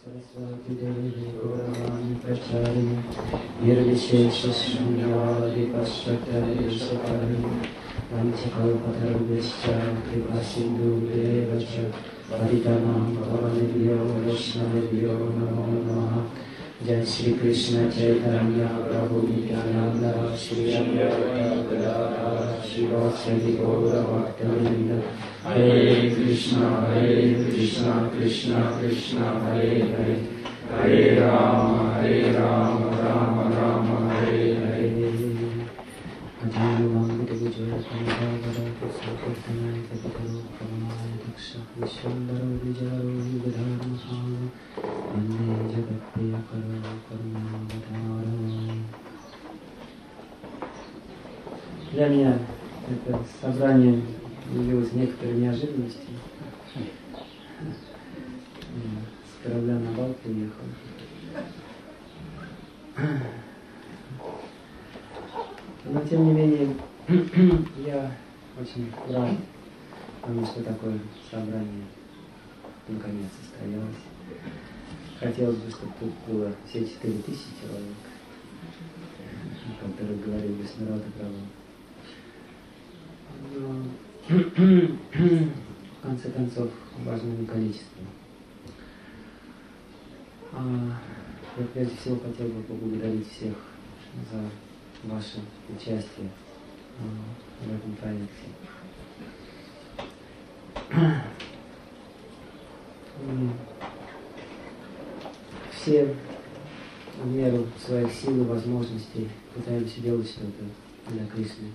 Saraswati Devi Gauravani Pracharini Nirvishesha Shunyavadi Paschatari Sakarini Vanchakalpatarubhishcha Kripasindhu Devacha Paditanam Pavanebhyo Vaishnavebhyo Namo Namaha Jai Shri Krishna Chaitanya Prabhu Nityananda Shri Advaita Gadadhara Shivasadi Gaura Bhaktivinoda Hare Krishna Krishna Krishna Hare Hare Hare Rama Rama Rama Hare Hare Adhyānam Vidavijaya Paramāvara Sankirtanaya Kapitaro Paramāya Daksha Vishwambaro Vijaro Vidharmahāla Vande Jagatpriya Karo Karunavadhara. Для меня это собрание явилось некоторой неожиданностью. С корабля на бал приехал. Но тем не менее, я очень рад, потому что такое собрание наконец состоялось. Хотелось бы, чтобы тут было все 4000 человек, о которых говорил Вишнурата Прабху. Но в конце концов важно не количество. Я прежде всего хотел бы поблагодарить всех за ваше участие в этом проекте. Все в меру своих сил и возможностей пытаемся делать что-то для Кришны.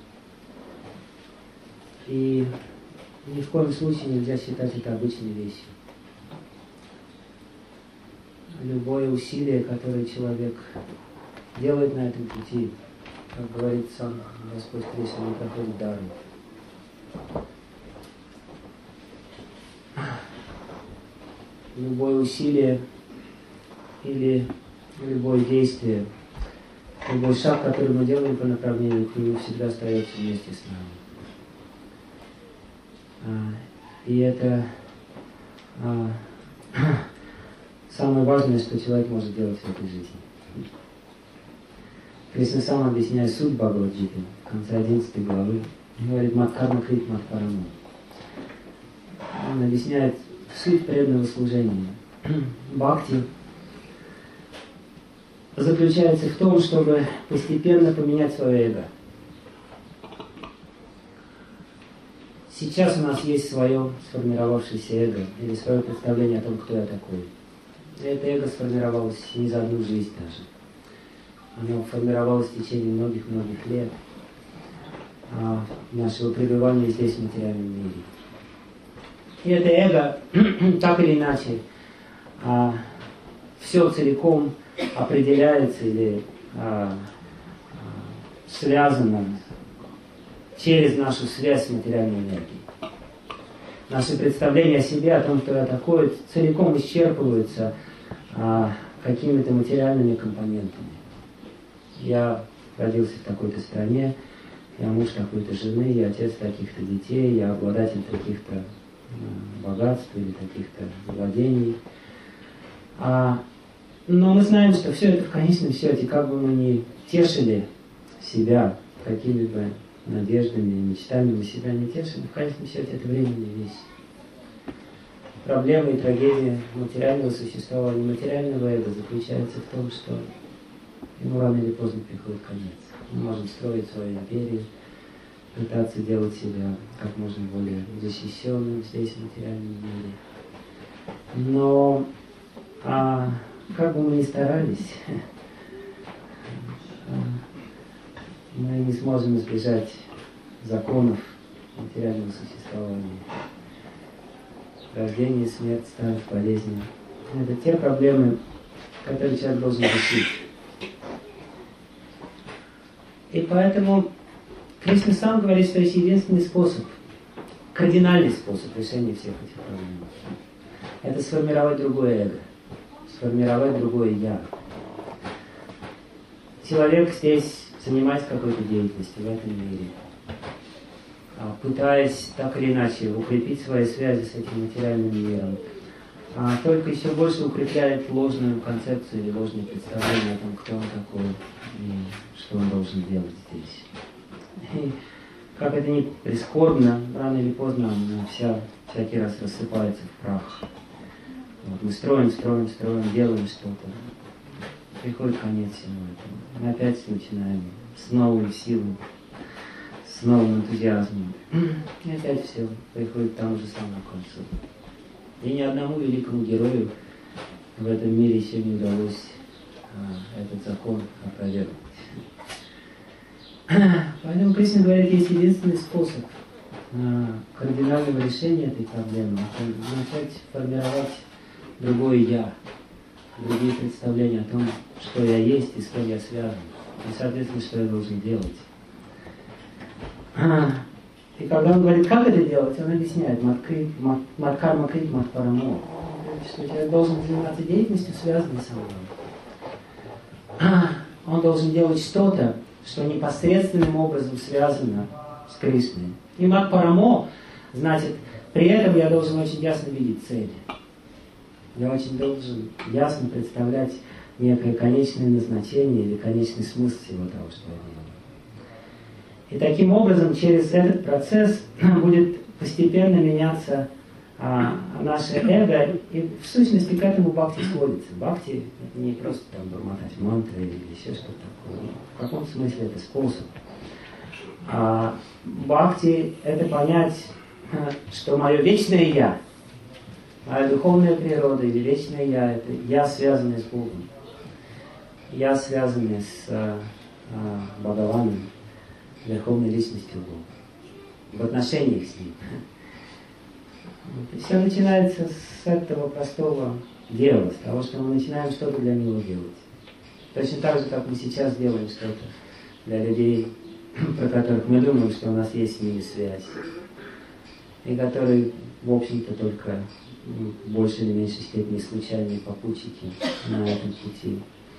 И ни в коем случае нельзя считать это обычной вещью. Любое усилие, которое человек делает на этом пути, как говорит сам Господь Кришна, не проходит даром. Любое усилие или любое действие, любой шаг, который мы делаем по направлению к нему, всегда остается вместе с нами. И это самое важное, что человек может делать в этой жизни. Кришна сам объясняет суть Бхагавад-гиты в конце 11 главы. Он говорит «Мат-карма крит мат-парамо». Он объясняет суть преданного служения. Бхакти заключается в том, чтобы постепенно поменять свое эго. Сейчас у нас есть свое сформировавшееся эго, или свое представление о том, кто я такой. И это эго сформировалось не за одну жизнь даже. Оно формировалось в течение многих-многих лет нашего пребывания здесь, в материальном мире. И это эго, так или иначе, все целиком определяется или связано через нашу связь с материальной энергией. Наши представления о себе, о том, кто я такой, целиком исчерпываются какими-то материальными компонентами. Я родился в такой-то стране, я муж такой-то жены, я отец таких-то детей, я обладатель таких-то богатств или таких-то владений. Но мы знаем, что все это в конечном счете, как бы мы ни тешили себя какими-либо надеждами и мечтами, мы себя не тешим, в конечном счете это временная вещь. Проблема и трагедия материального существования, материального эго заключается в том, что ему рано или поздно приходит конец. Мы можем строить свою империю, пытаться делать себя как можно более защищенным здесь, в материальном мире. Но как бы мы ни старались, мы не сможем избежать законов материального существования. Рождение, смерть, старость, болезни. Это те проблемы, которые человек должен решить. И поэтому Кришна сам говорит, что есть единственный способ, кардинальный способ решения всех этих проблем. Это сформировать другое эго, сформировать другое я. Человек здесь занимается какой-то деятельностью в этом мире, пытаясь так или иначе укрепить свои связи с этим материальным миром, только еще больше укрепляет ложную концепцию или ложное представление о том, кто он такой и что он должен делать здесь. И как это ни прискорбно, рано или поздно она всякий раз рассыпается в прах. Вот, мы строим, делаем что-то. Приходит конец всему этому. Мы опять начинаем с новой силой, с новым энтузиазмом. И опять все приходит к тому же самому концу. И ни одному великому герою в этом мире еще не удалось этот закон опровергнуть. Поэтому Кришна говорит, есть единственный способ кардинального решения этой проблемы. Это начать формировать другое «я», другие представления о том, что я есть и с кем я связан. И, соответственно, что я должен делать. И когда он говорит, как это делать, он объясняет, маткарма крит матпарамо, что человек должен заниматься деятельностью, связанной со мной. Он должен делать что-то, что непосредственным образом связано с Кришной. И матпарамо, значит, при этом я должен очень ясно видеть цели. Я очень должен ясно представлять некое конечное назначение или конечный смысл всего того, что я делаю. И таким образом через этот процесс будет постепенно меняться наше эго, и в сущности к этому бхакти сводится. Бхакти — это не просто там бормотать мантры или еще что-то такое. В каком смысле это способ? Бхакти — это понять, что мое вечное «я», моя духовная природа или вечное «я» — это «я», связанное с Богом, «я», связанное с Бхагаваном, верховной личностью Бога, в отношениях с Ним. И все начинается с этого простого дела, с того, что мы начинаем что-то для Него делать. Точно так же, как мы сейчас делаем что-то для людей, про которых мы думаем, что у нас есть с ними связь, и которые, в общем-то, только в большей или меньшей степени случайные попутчики на этом пути.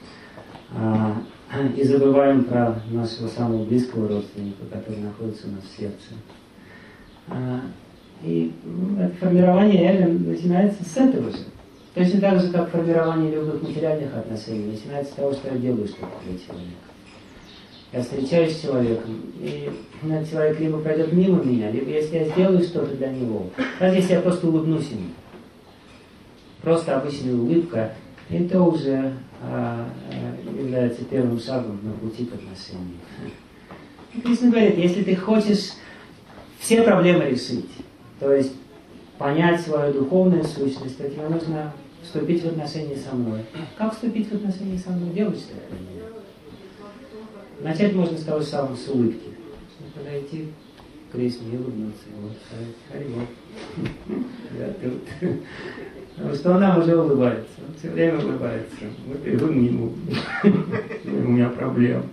И забываем про нашего самого близкого родственника, который находится у нас в сердце. И это формирование эго начинается с этого же. Точно так же, как формирование любых материальных отношений начинается с того, что я делаю что-то для человека. Я встречаюсь с человеком, и этот человек либо пройдет мимо меня, либо если я сделаю что-то для него, даже если я просто улыбнусь ему, просто обычная улыбка, это уже является первым шагом на пути к отношениям. Кришна говорит, если ты хочешь все проблемы решить, то есть понять свою духовную сущность, то тебе нужно вступить в отношения со мной. Как вступить в отношения со мной? Делать что-то для меня. Начать можно с того же самого, с улыбки. Подойти к Кришне и улыбнуться. Вот, Хари-Бол. Я тут. Потому что она уже улыбается. Он все время улыбается. Вот и вы к нему. У меня проблем.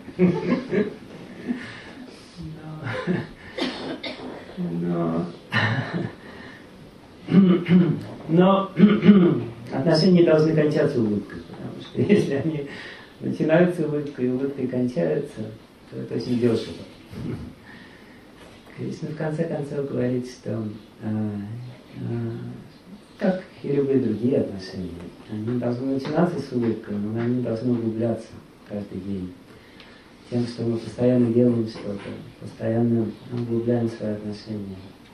Но отношения должны кончаться улыбкой, потому что если они начинаются улыбкой и улыбкой кончаются, то это очень дешево. Кришна в конце концов говорит, что как и любые другие отношения, они должны начинаться с улыбкой, но они должны углубляться каждый день. Тем, что мы постоянно делаем что-то, постоянно углубляем свои отношения.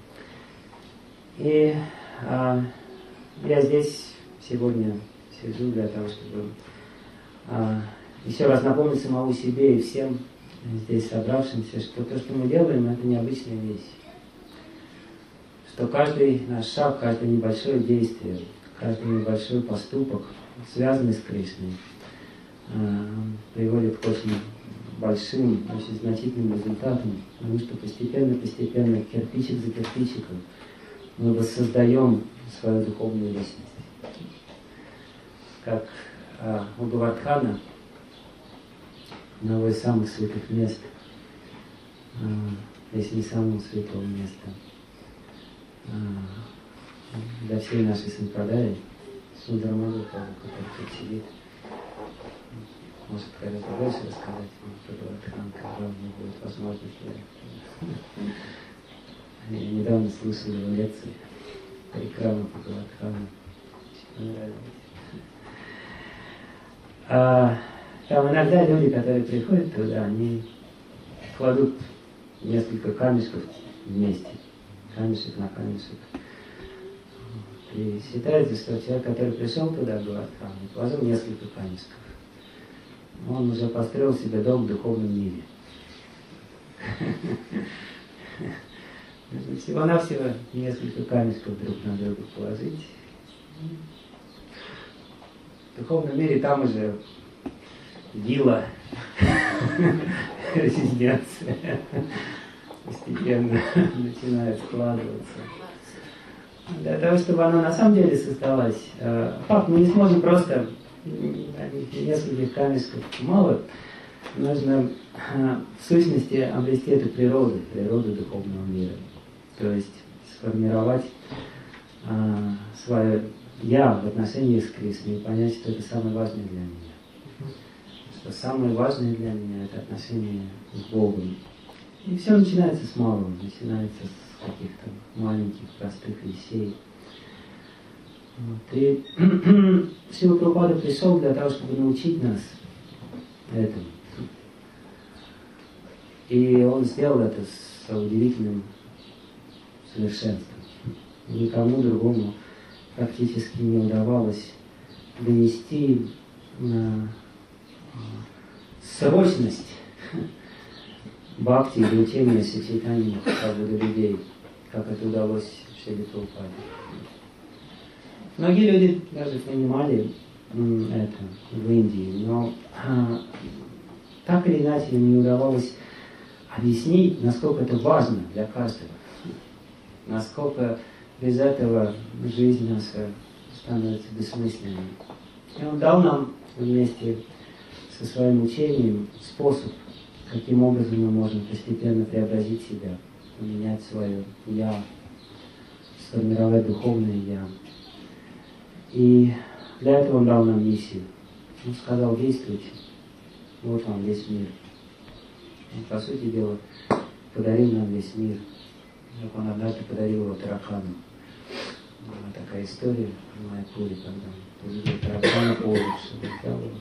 И я здесь сегодня сижу для того, чтобы еще раз напомнить самому себе и всем здесь собравшимся, что то, что мы делаем, это необычная вещь. Что каждый наш шаг, каждое небольшое действие, каждый небольшой поступок, связанный с Кришной, приводит к очень большим, очень значительным результатам, потому что постепенно, кирпичик за кирпичиком, мы воссоздаем свою духовную личность. Как у Гавардхана, одного из самых святых мест, если не самого святого места, для всей нашей сампрадаи, Сундара Мадхава, который тут сидит, может гораздо больше рассказать про Гавардхана, когда у него будет возможность. Я недавно слушал его лекции Парикрама по Гавардхану. Там иногда люди, которые приходят туда, они кладут несколько камешков вместе, камешек на камешек. И считается, что человек, который пришел туда, говорит, положил несколько камешков, он уже построил себе дом в духовном мире. Всего-навсего несколько камешков друг на друга положить. В духовном мире там уже вилла, резиденция постепенно начинает складываться. Для того, чтобы оно на самом деле создалось, факт, мы не сможем просто нескольких камешков мало, нужно в сущности обрести эту природу духовного мира. То есть сформировать свое «я» в отношении с Кришной и понять, что это самое важное для меня. Что самое важное для меня – это отношение с Богом. И все начинается с малого, начинается с каких-то маленьких, простых вещей. Вот. И Шрила Прабхупада пришел для того, чтобы научить нас этому. И он сделал это с удивительным совершенством. Никому другому практически не удавалось донести срочность бхакти или учения Шри Чайтаньи до людей, как это удалось Шриле Прабхупаде. Многие люди даже понимали это в Индии, но так или иначе им не удавалось объяснить, насколько это важно для каждого, насколько без этого жизнь наша становится бессмысленной. И он дал нам вместе со своим учением способ, каким образом мы можем постепенно преобразить себя, поменять свое «я», сформировать духовное «я». И для этого он дал нам миссию. Он сказал: действуйте, вот вам весь мир. Он, по сути дела, подарил нам весь мир. Как он однажды подарил его таракану. Была такая история в Майяпуре, когда он увидел таракана по улице, взял его,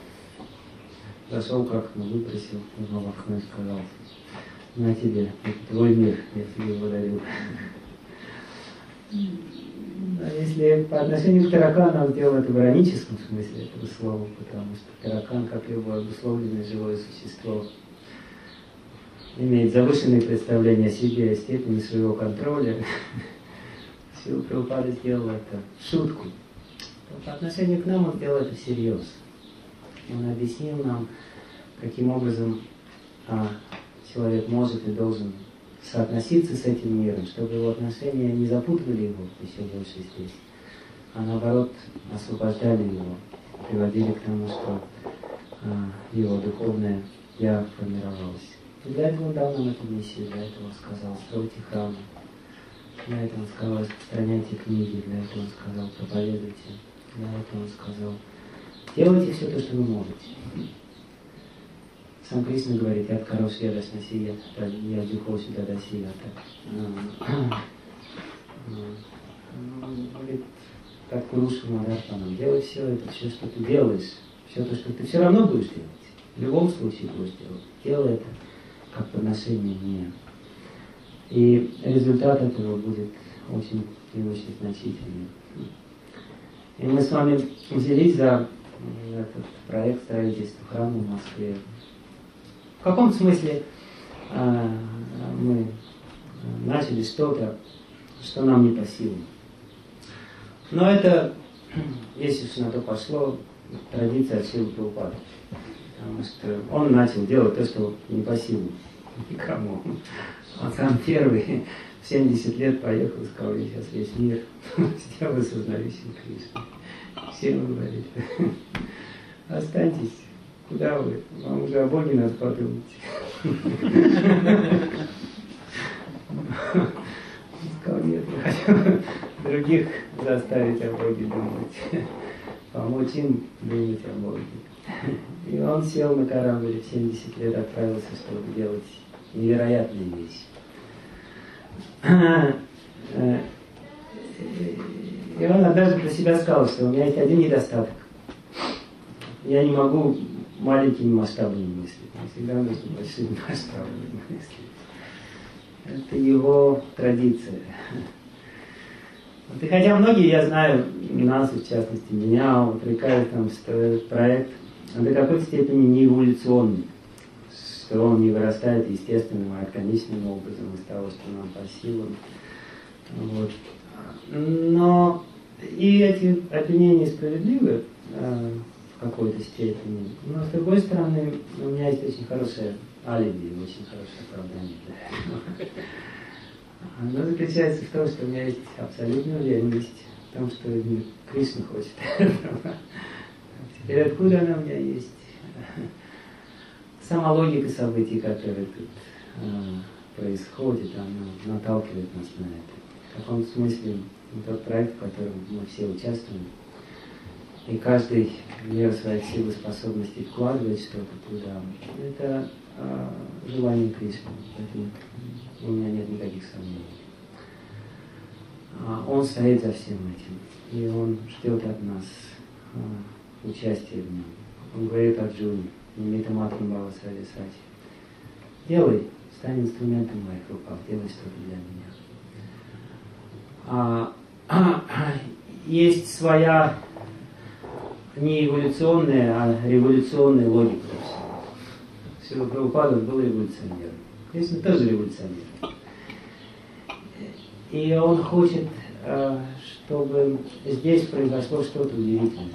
зашел как-то, выбросил его в окно и сказал: на тебе, это твой мир, я тебе его дарю. А если по отношению к таракану он сделал это в ироническом смысле этого слова, потому что таракан, как любое обусловленное живое существо, имеет завышенные представления о себе, о степени своего контроля. Шрила Прабхупада сделал это в шутку. По отношению к нам он сделал это всерьез. Он объяснил нам, каким образом человек может и должен соотноситься с этим миром, чтобы его отношения не запутывали его еще больше здесь, а наоборот освобождали его, приводили к тому, что его духовное «я» формировалось. И для этого он дал нам эту миссию, для этого он сказал: стройте храмы, для этого он сказал: распространяйте книги, для этого он сказал: проповедуйте, для этого он сказал: делайте все то, что вы можете. Сам Кришна говорит: «Я откоров света сноси, я дюхов сюда доси». Он говорит: как Курушу Мадарпанам, делай все это, все, что ты делаешь, все то, что ты все равно будешь делать. В любом случае будешь делать. Делай это как подношение мне. И результат этого будет очень и очень значительный. И мы с вами взялись за этот проект строительства храма в Москве. В каком смысле мы начали что-то, что нам не по силам. Но это, если уж на то пошло, традиция от Шрилы Прабхупады. Потому что он начал делать то, что не по силам никому. Он сам первый в 70 лет поехал и сказал: я сейчас весь мир сделаю сознающим Кришну. Всем говорит: останьтесь. Куда вы? Вам уже о Боге надо подумать. Он сказал: нет, я хочу других заставить о Боге думать. Помочь им думать о Боге. И он сел на корабль и в 70 лет отправился, чтобы делать невероятные вещи. И он однажды про себя сказал, что у меня есть один недостаток. Я не могу маленькими масштабами мыслить. Мне всегда нужно большими масштабами мыслить. Это его традиция. Вот, и хотя многие, я знаю, нас, в частности, меня упрекают, там, что этот проект до какой-то степени не эволюционный, что он не вырастает естественным и органичным образом из того, что нам по силам. Вот. Но и эти обвинения справедливы в какой-то степени, но с другой стороны, у меня есть очень хорошее алиби, очень хорошее оправдание для этого. Оно заключается в том, что у меня есть абсолютная уверенность в том, что Кришна хочет этого. Теперь откуда она у меня есть? Сама логика событий, которые тут происходит, она наталкивает нас на это. В каком смысле тот проект, в котором мы все участвуем, и каждый в меру своих сил и способностей вкладывает что-то туда, это желание Кришны. Поэтому у меня нет никаких сомнений. Он стоит за всем этим, и он ждет от нас участия в нем. Он говорит Арджуне, Нимитаматрам Бхава Сарвасати, делай, стань инструментом в моих руках, делай что-то для меня. Есть своя не эволюционная, а революционная логика. Шрила Прабхупада был революционером. Кришна тоже революционер. И он хочет, чтобы здесь произошло что-то удивительное.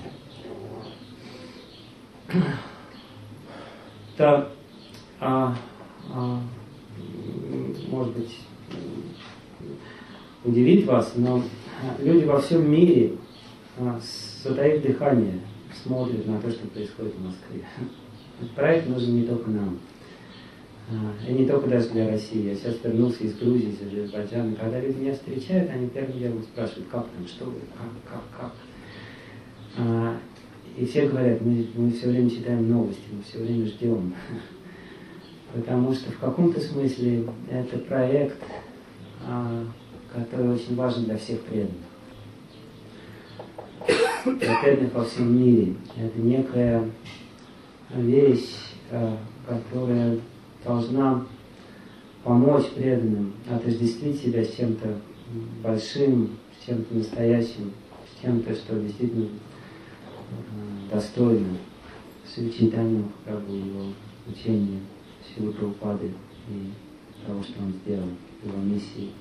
Это, может быть, удивит вас, но люди во всем мире, затаив дыхание, смотрят на то, что происходит в Москве. Этот проект нужен не только нам, и не только даже для России. Я сейчас вернулся из Грузии, из Азербайджана. Когда люди меня встречают, они первым делом спрашивают, как там, что вы, как. И все говорят, мы все время читаем новости, мы все время ждем. Потому что в каком-то смысле это проект, который очень важен для всех преданных. Для преданных во всем мире. Это некая вещь, которая должна помочь преданным отождествить себя с чем-то большим, с чем-то настоящим, с чем-то, что действительно достойно Шри Чайтаньи Махапрабху, его учения, Шрилы Прабхупады и того, что он сделал, его миссии.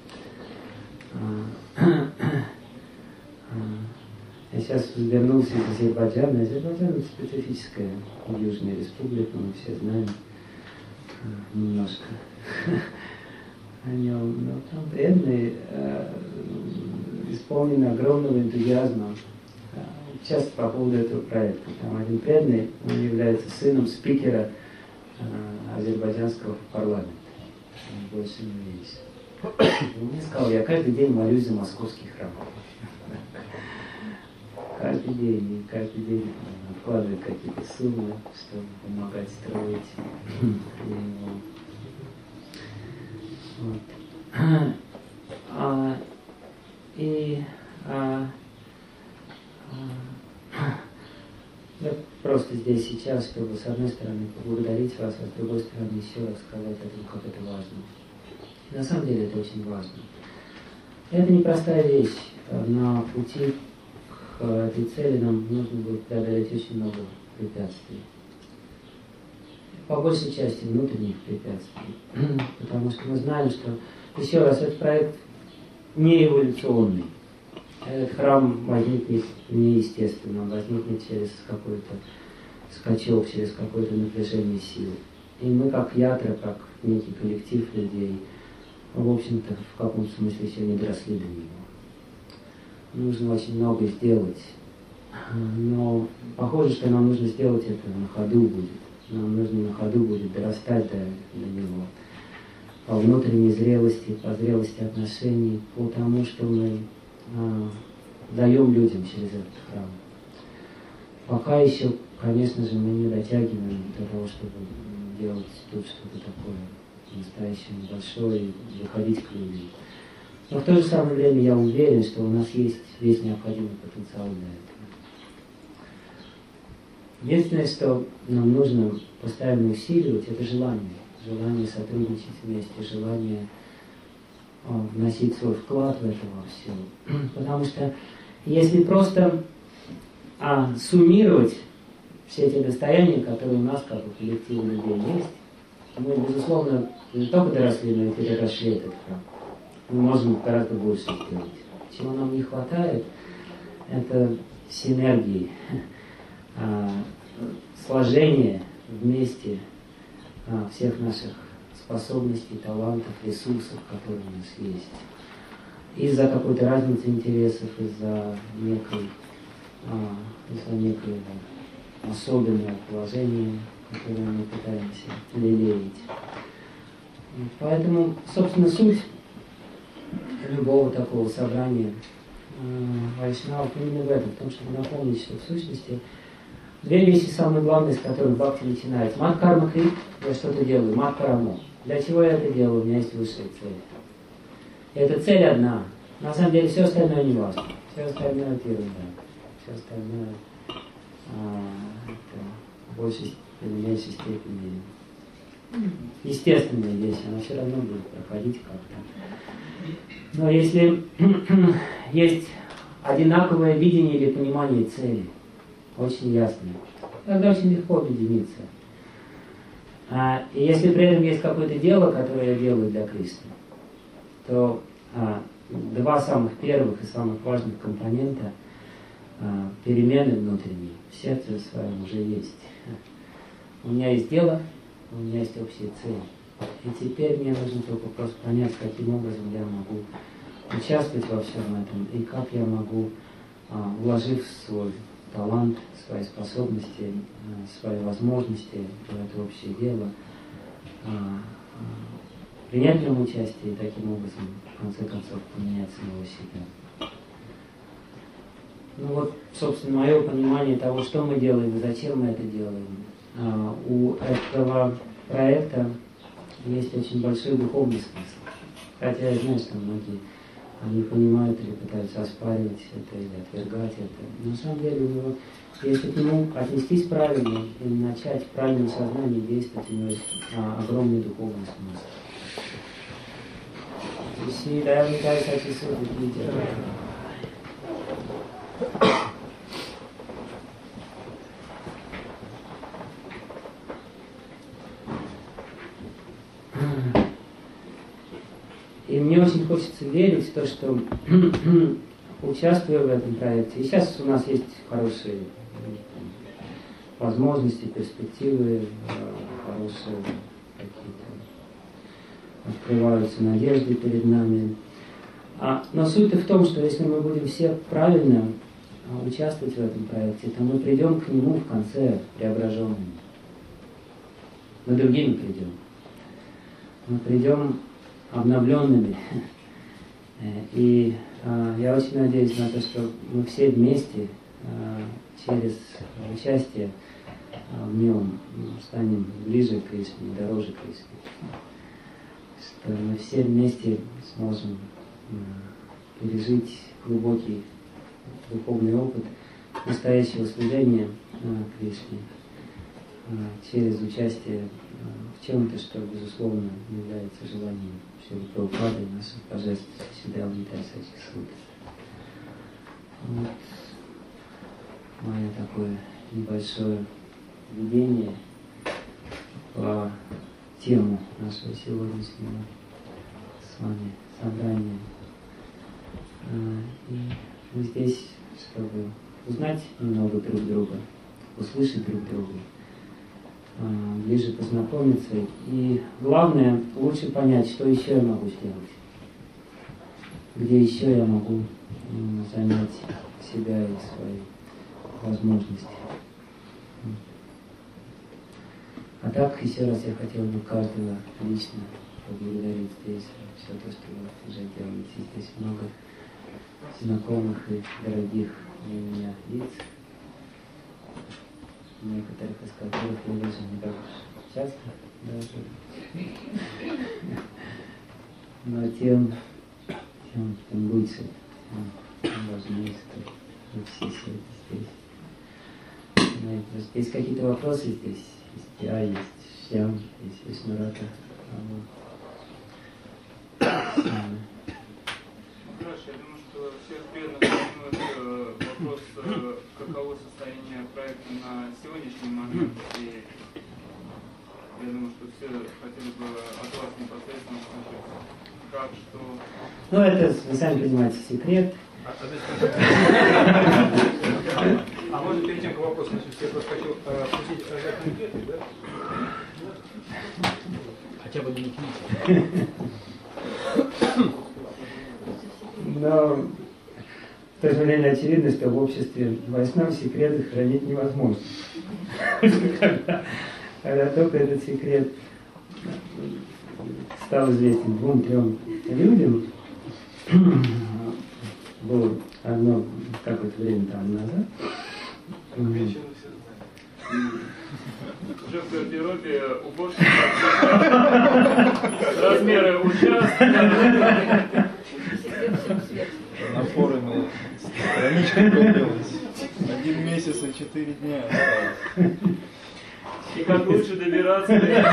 Я сейчас вернулся из Азербайджана. Азербайджан — это специфическая южная республика, мы все знаем немножко о нем. Но там преданные исполнены огромного энтузиазма. Часто по поводу этого проекта. Там один преданный, он является сыном спикера азербайджанского парламента. Он больше не видится. Он мне сказал, я каждый день молюсь за московский храм. Каждый день откладывает какие-то суммы, чтобы помогать строить его. Вот. Я просто здесь сейчас, чтобы с одной стороны поблагодарить вас, а с другой стороны еще раз сказать о том, как это важно. И на самом деле это очень важно. Это непростая вещь. На пути к этой цели нам нужно будет преодолеть очень много препятствий. По большей части внутренних препятствий. Потому что мы знаем, что, еще раз, этот проект не эволюционный. Этот храм возникнет неестественно, он возникнет через какой-то скачок, через какое-то напряжение сил. И мы как ятра, как некий коллектив людей, в общем-то, в каком-то смысле еще не доросли до него. Нужно очень много сделать, но похоже, что нам нужно сделать это на ходу будет. Нам нужно на ходу будет дорастать до него. По внутренней зрелости, по зрелости отношений, по тому, что мы даем людям через этот храм. Пока еще, конечно же, мы не дотягиваем до того, чтобы делать тут что-то такое настоящее, большое, и выходить к людям. Но в то же самое время я уверен, что у нас есть весь необходимый потенциал для этого. Единственное, что нам нужно постоянно усиливать, это желание. Желание сотрудничать вместе, желание вносить свой вклад в это во все. Потому что если просто суммировать все эти достояния, которые у нас, как у коллектива людей, есть, мы, безусловно, не только доросли, но и переросли этот храм. Мы можем гораздо больше сделать. Чего нам не хватает, это синергии, сложения вместе всех наших способностей, талантов, ресурсов, которые у нас есть. Из-за какой-то разницы интересов, из-за некоего особенного положения, которое мы пытаемся лелеять. Поэтому, собственно, суть любого такого собрания вайшнавов именно в этом, в том, чтобы напомнить, что в сущности две вещи самые главные, с которых бхакти начинается. Мат карма крит, я что-то делаю, мат карма. Для чего я это делаю? У меня есть высшая цель. И эта цель одна. На самом деле все остальное не важно. Все остальное это ерунда. Все остальное это в большей или меньшей степени естественная вещь, она все равно будет проходить как-то. Но если есть одинаковое видение или понимание цели, очень ясно, тогда очень легко объединиться. И если при этом есть какое-то дело, которое я делаю для Кришны, то два самых первых и самых важных компонента перемены внутренние в сердце своем уже есть. У меня есть дело, у меня есть общая цель. И теперь мне нужно только просто понять, каким образом я могу участвовать во всем этом, и как я могу, вложив свой талант, свои способности, свои возможности в это общее дело, принять в нем участие и таким образом, в конце концов, поменять самого себя. Ну вот, собственно, мое понимание того, что мы делаем и зачем мы это делаем. У этого проекта есть очень большой духовный смысл. Хотя я знаю, что многие не понимают или пытаются оспаривать это или отвергать это. Но на самом деле у него, если к нему отнестись правильно и начать в правильном сознании действовать, у него есть огромный духовный смысл. И мне очень хочется верить в то, что участвуя в этом проекте, и сейчас у нас есть хорошие возможности, перспективы, хорошие какие-то открываются надежды перед нами. Но суть-то в том, что если мы будем все правильно участвовать в этом проекте, то мы придем к нему в конце преображенными. Мы другими придем. Мы придем обновленными. И я очень надеюсь на то, что мы все вместе через участие в нем станем ближе к Кришне, дороже к Кришне. Что мы все вместе сможем пережить глубокий духовный опыт настоящего служения Кришне через участие в чем-то, что, безусловно, является желанием Шрилы Прабхупады и наших божеств Шридхара Сачи Суд. Вот мое такое небольшое введение по тему нашего сегодняшнего с вами собрания. И мы здесь, чтобы узнать немного друг друга, услышать друг друга, ближе познакомиться и, главное, лучше понять, что еще я могу сделать, где еще я могу занять себя и свои возможности. А так, еще раз я хотел бы каждого лично поблагодарить здесь за все то, что вы уже делаете. Здесь много знакомых и дорогих для меня лиц, некоторых из которых я вижу не так часто даже. Но тем там будет важно, все здесь. Есть какие-то вопросы здесь? Есть я, есть Сям, есть Мурата. Хорошо, я думаю, что всех преданных волнует вопрос, каково состояние проекта на сегодняшний момент. И я думаю, что все хотели бы от вас непосредственно услышать, как, что... Ну, это, вы сами понимаете, секрет. А может, перед тем, как вопрос начать, я просто хочу спросить о конкретной, да? Хотя бы не книжки. Но в то же время очевидно, что в обществе вайшнав секреты хранить невозможно. Когда только этот секрет стал известен 2-3 людям, было одно какое-то время там назад. Уже в гардеробе уборщик размеры участка. На форуме страничка появилась. 1 месяц и 4 дня. И как лучше добираться.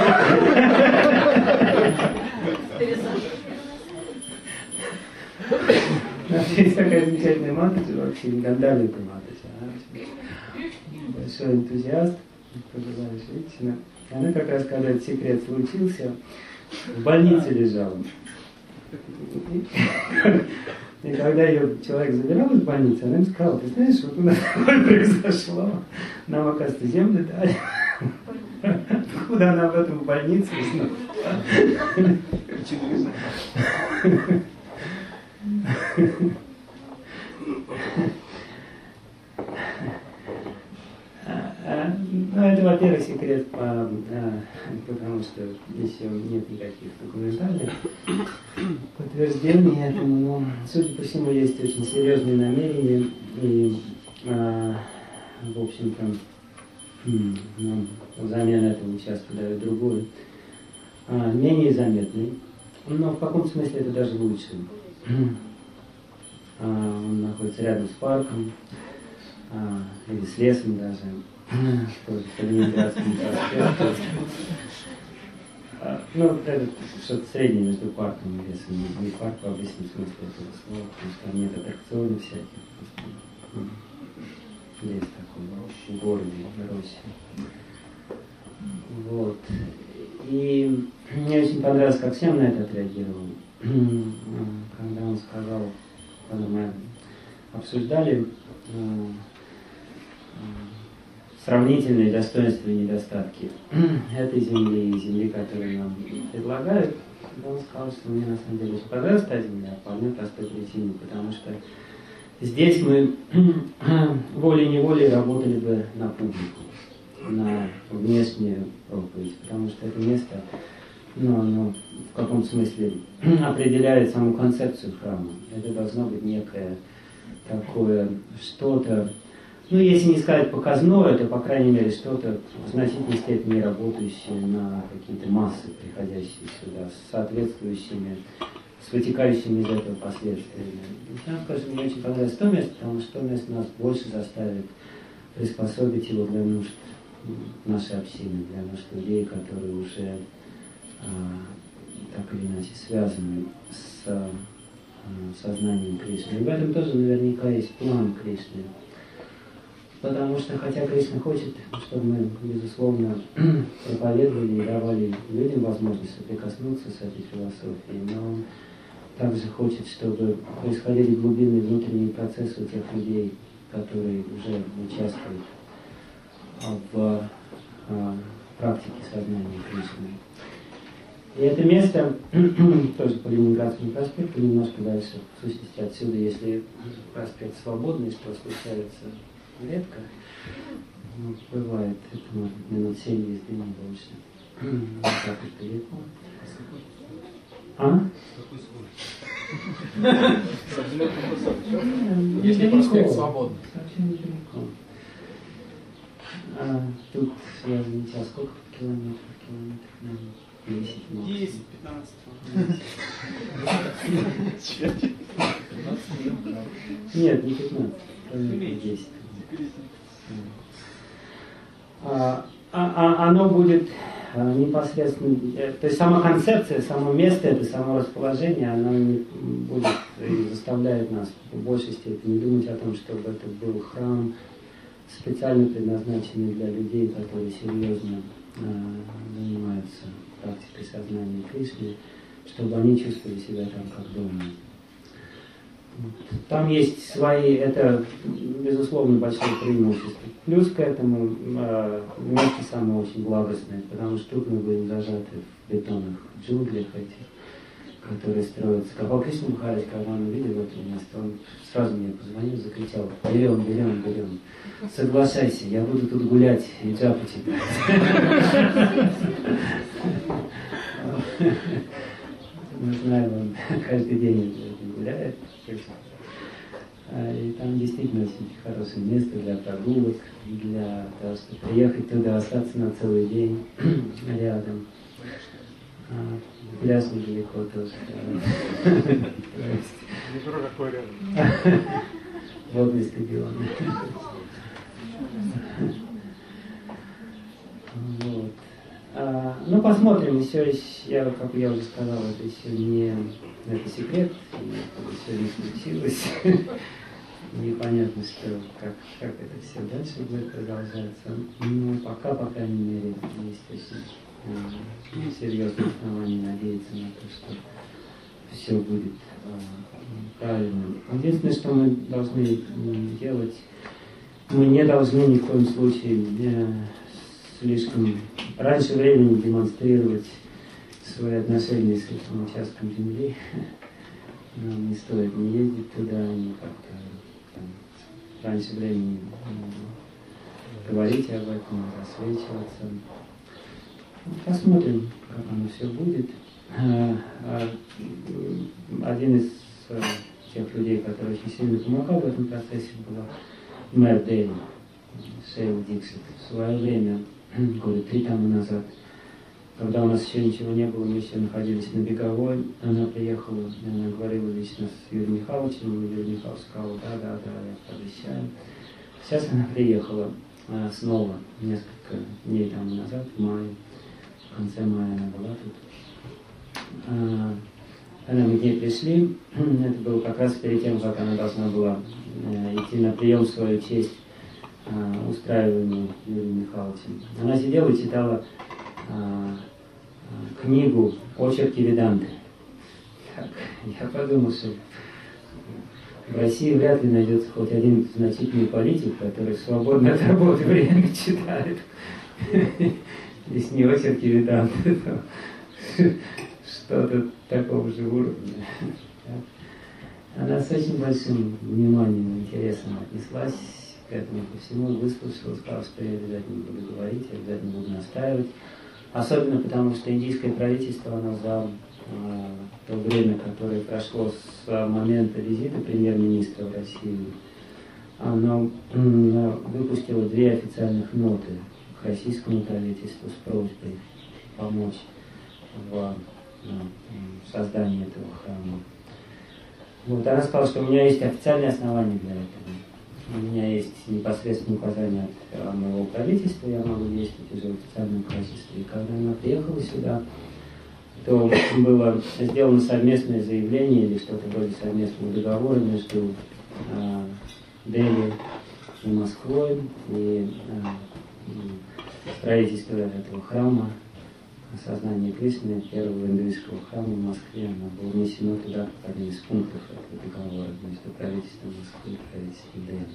Есть такая замечательная матушка, вообще Гандалика матушка. Большой энтузиаст, пожилая женщина. Она как раз, когда этот секрет случился, в больнице лежала. И когда ее человек забирал из больницы, она ему сказала: ты знаешь, вот у нас такое произошло. Нам, оказывается, землю дали. Куда она в этом в больнице узнала? Ну, это, во-первых, секрет, потому что еще нет никаких документальных подтверждений этому, но, судя по всему, есть очень серьезные намерения, и, в общем-то, взамен этого сейчас подают другой, менее заметный, но в каком смысле это даже лучше. Он находится рядом с парком, или с лесом даже, тоже в Калининградском проспекте. Ну, это что-то среднее между парком и лесом, не парк в обычном смысле этого слова, потому что там нет аттракционов всяких. Лес такой, в городе, в России. Вот. И мне очень понравилось, как Сям на это отреагировал. Когда он сказал, когда мы обсуждали сравнительные достоинства и недостатки этой земли и земли, которую нам предлагают, он сказал, что мне на самом деле очень понравилась та земля по одной простой причине, потому что здесь мы волей-неволей работали бы на публику, на внешнюю проповедь, потому что это место, оно в каком смысле определяет саму концепцию храма. Это должно быть некое такое что-то, если не сказать показное, то, по крайней мере, что-то в значительной степени работающее на какие-то массы, приходящие сюда, с соответствующими, с вытекающими из этого последствиями. Я скажу, мне очень понравилось то место, потому что то место нас больше заставит приспособить его для нужд нашей общины, для нужд людей, которые уже так или иначе связаны с сознанием Кришны. И в этом тоже наверняка есть план Кришны. Потому что, хотя Кришна хочет, чтобы мы, безусловно, проповедовали и давали людям возможность соприкоснуться с этой философией, но он также хочет, чтобы происходили глубинные внутренние процессы у тех людей, которые уже участвуют в практике сознания Кришны. И это место, тоже по Ленинградскому проспекту, немножко дальше, в сущности, отсюда, если проспект свободный, что случается редко, бывает, это может быть минут 7 езды, не больше. Не так уж далеко. Если проспект свободный. Совсем недалеко. Тут я замечал, сколько километров? 10, 10-15. 15 лет, да. Нет, не 15, примерно 10. Оно будет непосредственно, то есть сама концепция, само место, это само расположение, оно не будет и заставляет нас в большей степени думать о том, чтобы это был храм, специально предназначенный для людей, которые серьезно занимаются практикой сознания Кришны, чтобы они чувствовали себя там как дома. Там есть свои, это безусловно большое преимущество. Плюс к этому место само очень благостное, потому что тут мы будем зажаты в бетонных джунглях этих, которые строятся. Капал Кришна Махарадж, когда он увидел это место, он сразу мне позвонил, закричал: берем, берем, берем. Соглашайся, я буду тут гулять и джапу читать. Мы знаем, он каждый день гуляет. И там действительно очень хорошее место для прогулок, для того, чтобы приехать туда, остаться на целый день рядом. Пляж недалеко тоже. Метро какое рядом? Водный стадион. Вот. Ну, посмотрим, еще, как я уже сказал, это еще не это секрет, это еще не случилось. Непонятно, как это все дальше будет продолжаться. Но пока, по крайней мере, есть очень серьезные основания надеяться на то, что все будет правильно. Единственное, что мы должны делать, мы не должны ни в коем случае слишком раньше времени демонстрировать свои отношения с этим участком земли. Нам не стоит не ездить туда, не как-то раньше времени говорить об этом, рассвечиваться. Посмотрим, как оно все будет. Один из тех людей, который очень сильно помогал в этом процессе, был мэр Дели, Шейла Диксит. В свое время, года 3 тому назад, когда у нас еще ничего не было, мы еще находились на Беговой, она приехала, она говорила лично с Юрием Михайловичем, Юрий Михайлович сказал: да, я обещаю. Сейчас она приехала снова, несколько дней тому назад, в мае, в конце мая она была тут. Когда мы к ней пришли, это было как раз перед тем, как она должна была идти на прием в свою честь, устраиваемую Юрием Михайловичем. Она сидела и читала книгу «Очерки Веданты». Я подумал, что в России вряд ли найдется хоть один значительный политик, который свободно от работы время читает. Если не очерки Веданты, то что-то такого же уровня. Она с очень большим вниманием и интересом отнеслась к этому ко всему, выслушала, сказала, что я обязательно буду говорить, я обязательно буду настаивать. Особенно потому, что индийское правительство, оно за то время, которое прошло с момента визита премьер-министра в Россию, оно выпустило 2 официальных ноты к российскому правительству с просьбой помочь в создании этого храма. Вот, она сказала, что у меня есть официальные основания для этого. У меня есть непосредственные указания от моего правительства, я могу действовать уже в официальном качестве. И когда она приехала сюда, то было сделано совместное заявление или что-то вроде совместного договора между Дели и Москвой, и строительство этого храма, сознание Кришны, первого индуистского храма в Москве, оно было внесено туда как один из пунктов этого договора между правительством Москвы и правительством Дели.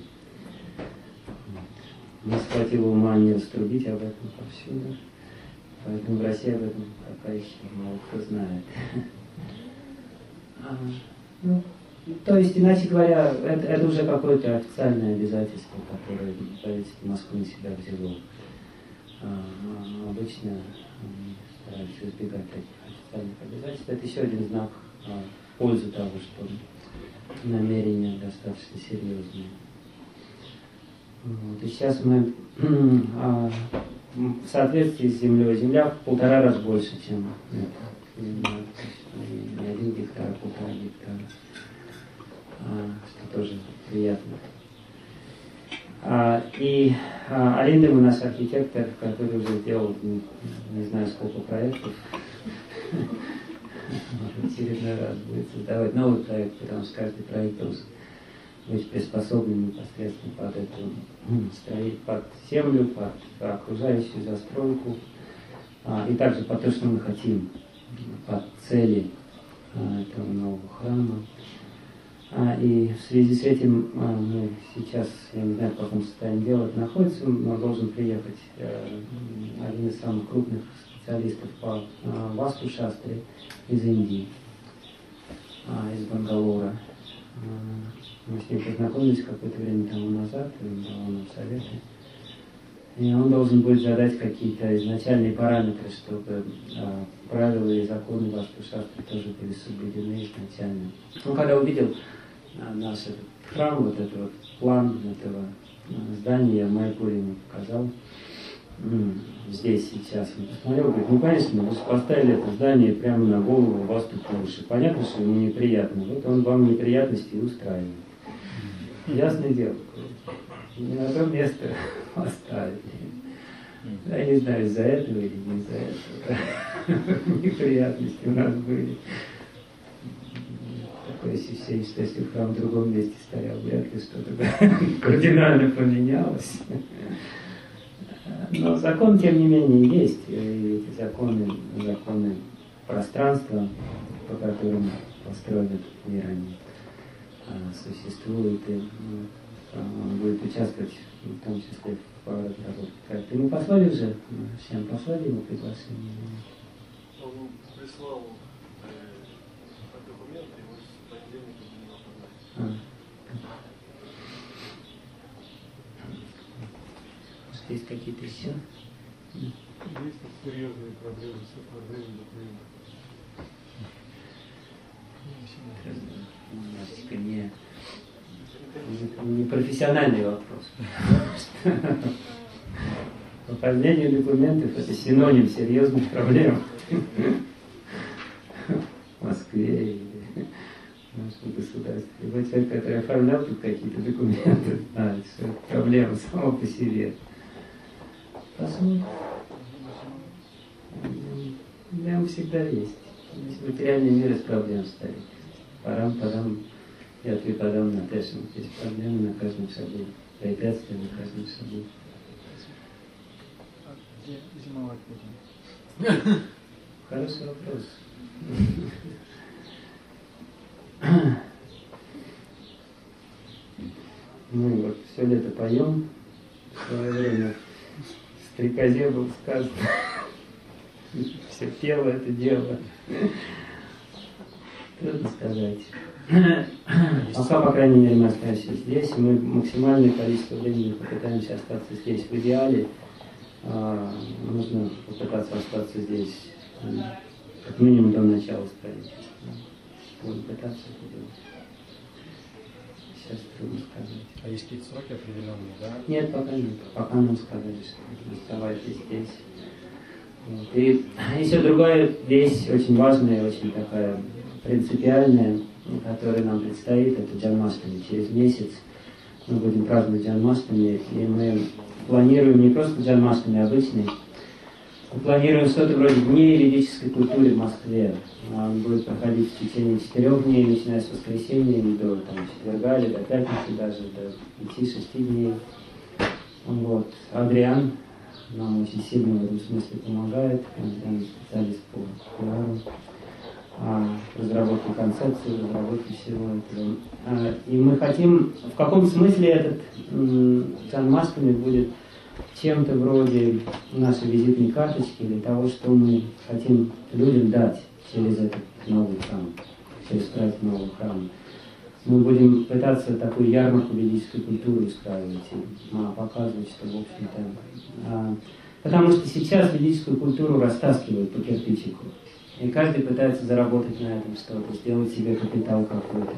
Мне хватило ума не раструбить об этом повсюду, поэтому в России об этом пока еще мало кто знает. То есть, иначе говоря, это уже какое-то официальное обязательство, которое правительство Москвы на себя взяло. Обычно стараются избегать таких официальных обязательств. Это еще один знак в пользу того, что намерения достаточно серьезные. Вот. И сейчас мы в соответствии с землей. Земля в 1,5 раза больше, чем это. Не 1 гектар, а 1,5 гектара. что тоже приятно. Алиндем у нас архитектор, который уже сделал не знаю сколько проектов. В очередной раз будет создавать новый проект, потому что каждый проект должен быть приспособлен непосредственно под эту строить, под землю, под окружающую застройку, и также под то, что мы хотим, под цели этого нового храма. И в связи с этим мы сейчас, я не знаю, в каком состоянии дела это находится, но должен приехать один из самых крупных специалистов по Васту Шастре из Индии, из Бангалора. Мы с ним познакомились какое-то время тому назад, и он дал нам советы. И он должен будет задать какие-то изначальные параметры, чтобы правила и законы Васту Шастры тоже были соблюдены изначально. Он когда увидел наш этот храм, вот этот вот план этого здания, я в Майпуре ему показал. Здесь сейчас он посмотрел, говорит, ну конечно, вы же поставили это здание прямо на голову Васту Пуруши. Понятно, что ему неприятно. Вот он вам неприятности и устраивает. Ясное дело. Не на то место поставили. Я не знаю, из-за этого или не из-за этого. Неприятности у нас были. Такое ощущение, что если бы храм в другом месте стоял, вряд ли что-то кардинально поменялось. Но закон, тем не менее, есть. И эти законы пространства, по которым построен этот мир, они существуют, и он будет участвовать, в том числе, в разработке проекта. Ему послали уже, всем послали ему приглашение? Он прислал документы, его с понедельника будем оформлять. Есть какие-то еще? Есть серьезные проблемы с оформлением документов. Немножечко не профессиональный вопрос. Оформление документов — это синоним серьезных проблем в Москве или в нашем государстве. Любой человек, который оформлял тут какие-то документы, знает, что это проблема сама по себе. Посмотрим. Проблемы всегда есть. Материальный мир из проблем стоит. Парам, я преподам на Тэшем. Есть проблемы на каждом шагу, препятствия на каждом шагу. Где зимовать будем? Хороший вопрос. Мы вот все лето поем, в свое время в Стрекозе был сказано, все пело это дело. Трудно сказать. Пока, по крайней мере, мы остаемся здесь, и мы максимальное количество времени попытаемся остаться здесь. В идеале нужно попытаться остаться здесь как минимум до начала строительства. Будем пытаться это делать. Сейчас трудно сказать. А есть какие-то сроки определенные, да? Нет, пока нет. Пока нам сказали, что оставайтесь здесь. Вот. И еще другая вещь, очень важная, очень такая принципиальная, которая нам предстоит, это Джанмаштами. Через месяц мы будем праздновать Джанмаштами, и мы планируем не просто Джанмаштами обычный, мы планируем что-то вроде Дней ведической культуры в Москве. Он будет проходить в течение 4 дней, начиная с воскресенья и до четверга или до пятницы, даже до 5-6 дней. Вот. Адриан нам очень сильно в этом смысле помогает, он специалист по пиару, разработке концепции, разработке всего этого. И мы хотим, в каком смысле этот Джанмаштами будет чем-то вроде нашей визитной карточки или того, что мы хотим людям дать через этот новый храм, через проект нового храма. Мы будем пытаться такую ярмарку ведической культуры устраивать и показывать, что, в общем-то... Потому что сейчас ведическую культуру растаскивают по кирпичику. И каждый пытается заработать на этом что-то, сделать себе капитал какой-то.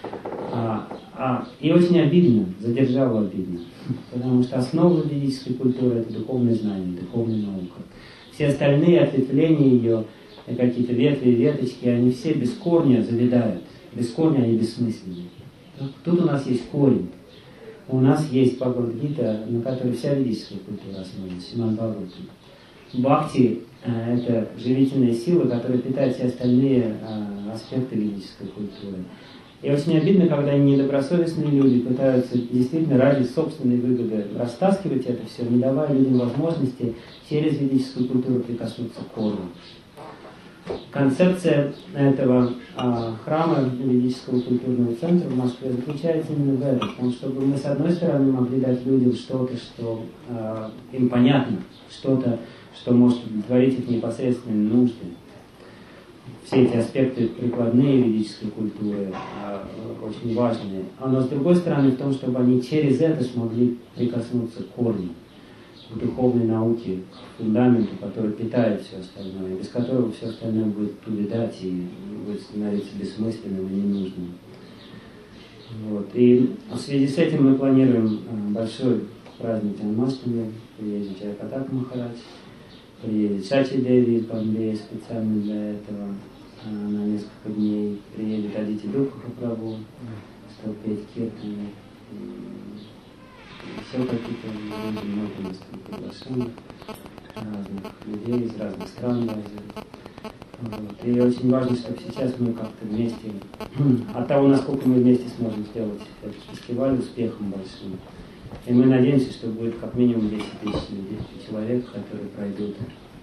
И очень обидно, за державу обидно. Потому что основа ведической культуры — это духовное знание, духовная наука. Все остальные ответвления ее, какие-то ветви, веточки, они все без корня завядают. Без корня они бессмысленны. Тут у нас есть корень. У нас есть Бхагавад-гита, на которой вся ведическая культура основана, Симад Бхагаватам. Бхакти – это живительная сила, которая питает все остальные аспекты ведической культуры. И очень обидно, когда недобросовестные люди пытаются действительно ради собственной выгоды растаскивать это все, не давая людям возможности через ведическую культуру прикоснуться к корню. Концепция этого храма ведического культурного центра в Москве заключается именно в этом, в том, чтобы мы с одной стороны могли дать людям что-то, что им понятно, что-то, что может удовлетворить их непосредственные нужды. Все эти аспекты прикладные ведической культуры очень важные. Но с другой стороны в том, чтобы они через это смогли прикоснуться к корню, к духовной науке, к фундаменту, который питает все остальное, без которого все остальное будет увядать и будет становиться бессмысленным и ненужным. Вот. И в связи с этим мы планируем большой праздник Джанмаштами, приедет Джайапатак Махарадж, приедет Шачи Деви из Бомбея специально для этого на несколько дней, приедет Адити Дукха Прабху, чтобы петь киртаны. Все какие-то люди, много у нас там приглашенных, разных людей из разных стран даже. Вот. И очень важно, чтобы сейчас мы как-то вместе, от того, насколько мы вместе сможем сделать этот фестиваль успехом большим. И мы надеемся, что будет как минимум 10 тысяч человек, которые пройдут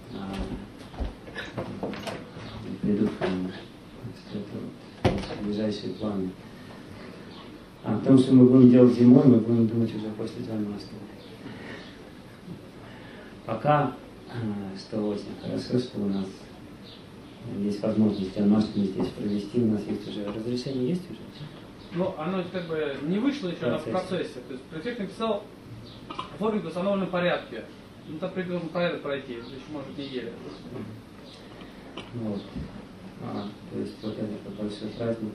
придут к нам. Это ближайшие планы. А о том, что мы будем делать зимой, мы будем думать уже после Джанмаштами. Пока, что очень хорошо, что у нас есть возможность Джанмаштами здесь провести, у нас есть уже разрешение, есть уже? Ну, оно как бы не вышло еще, оно в процессе. То есть префект написал оформить в установленном порядке. Ну, там должен порядок пройти, еще может неделя. Вот. То есть вот это большой праздник.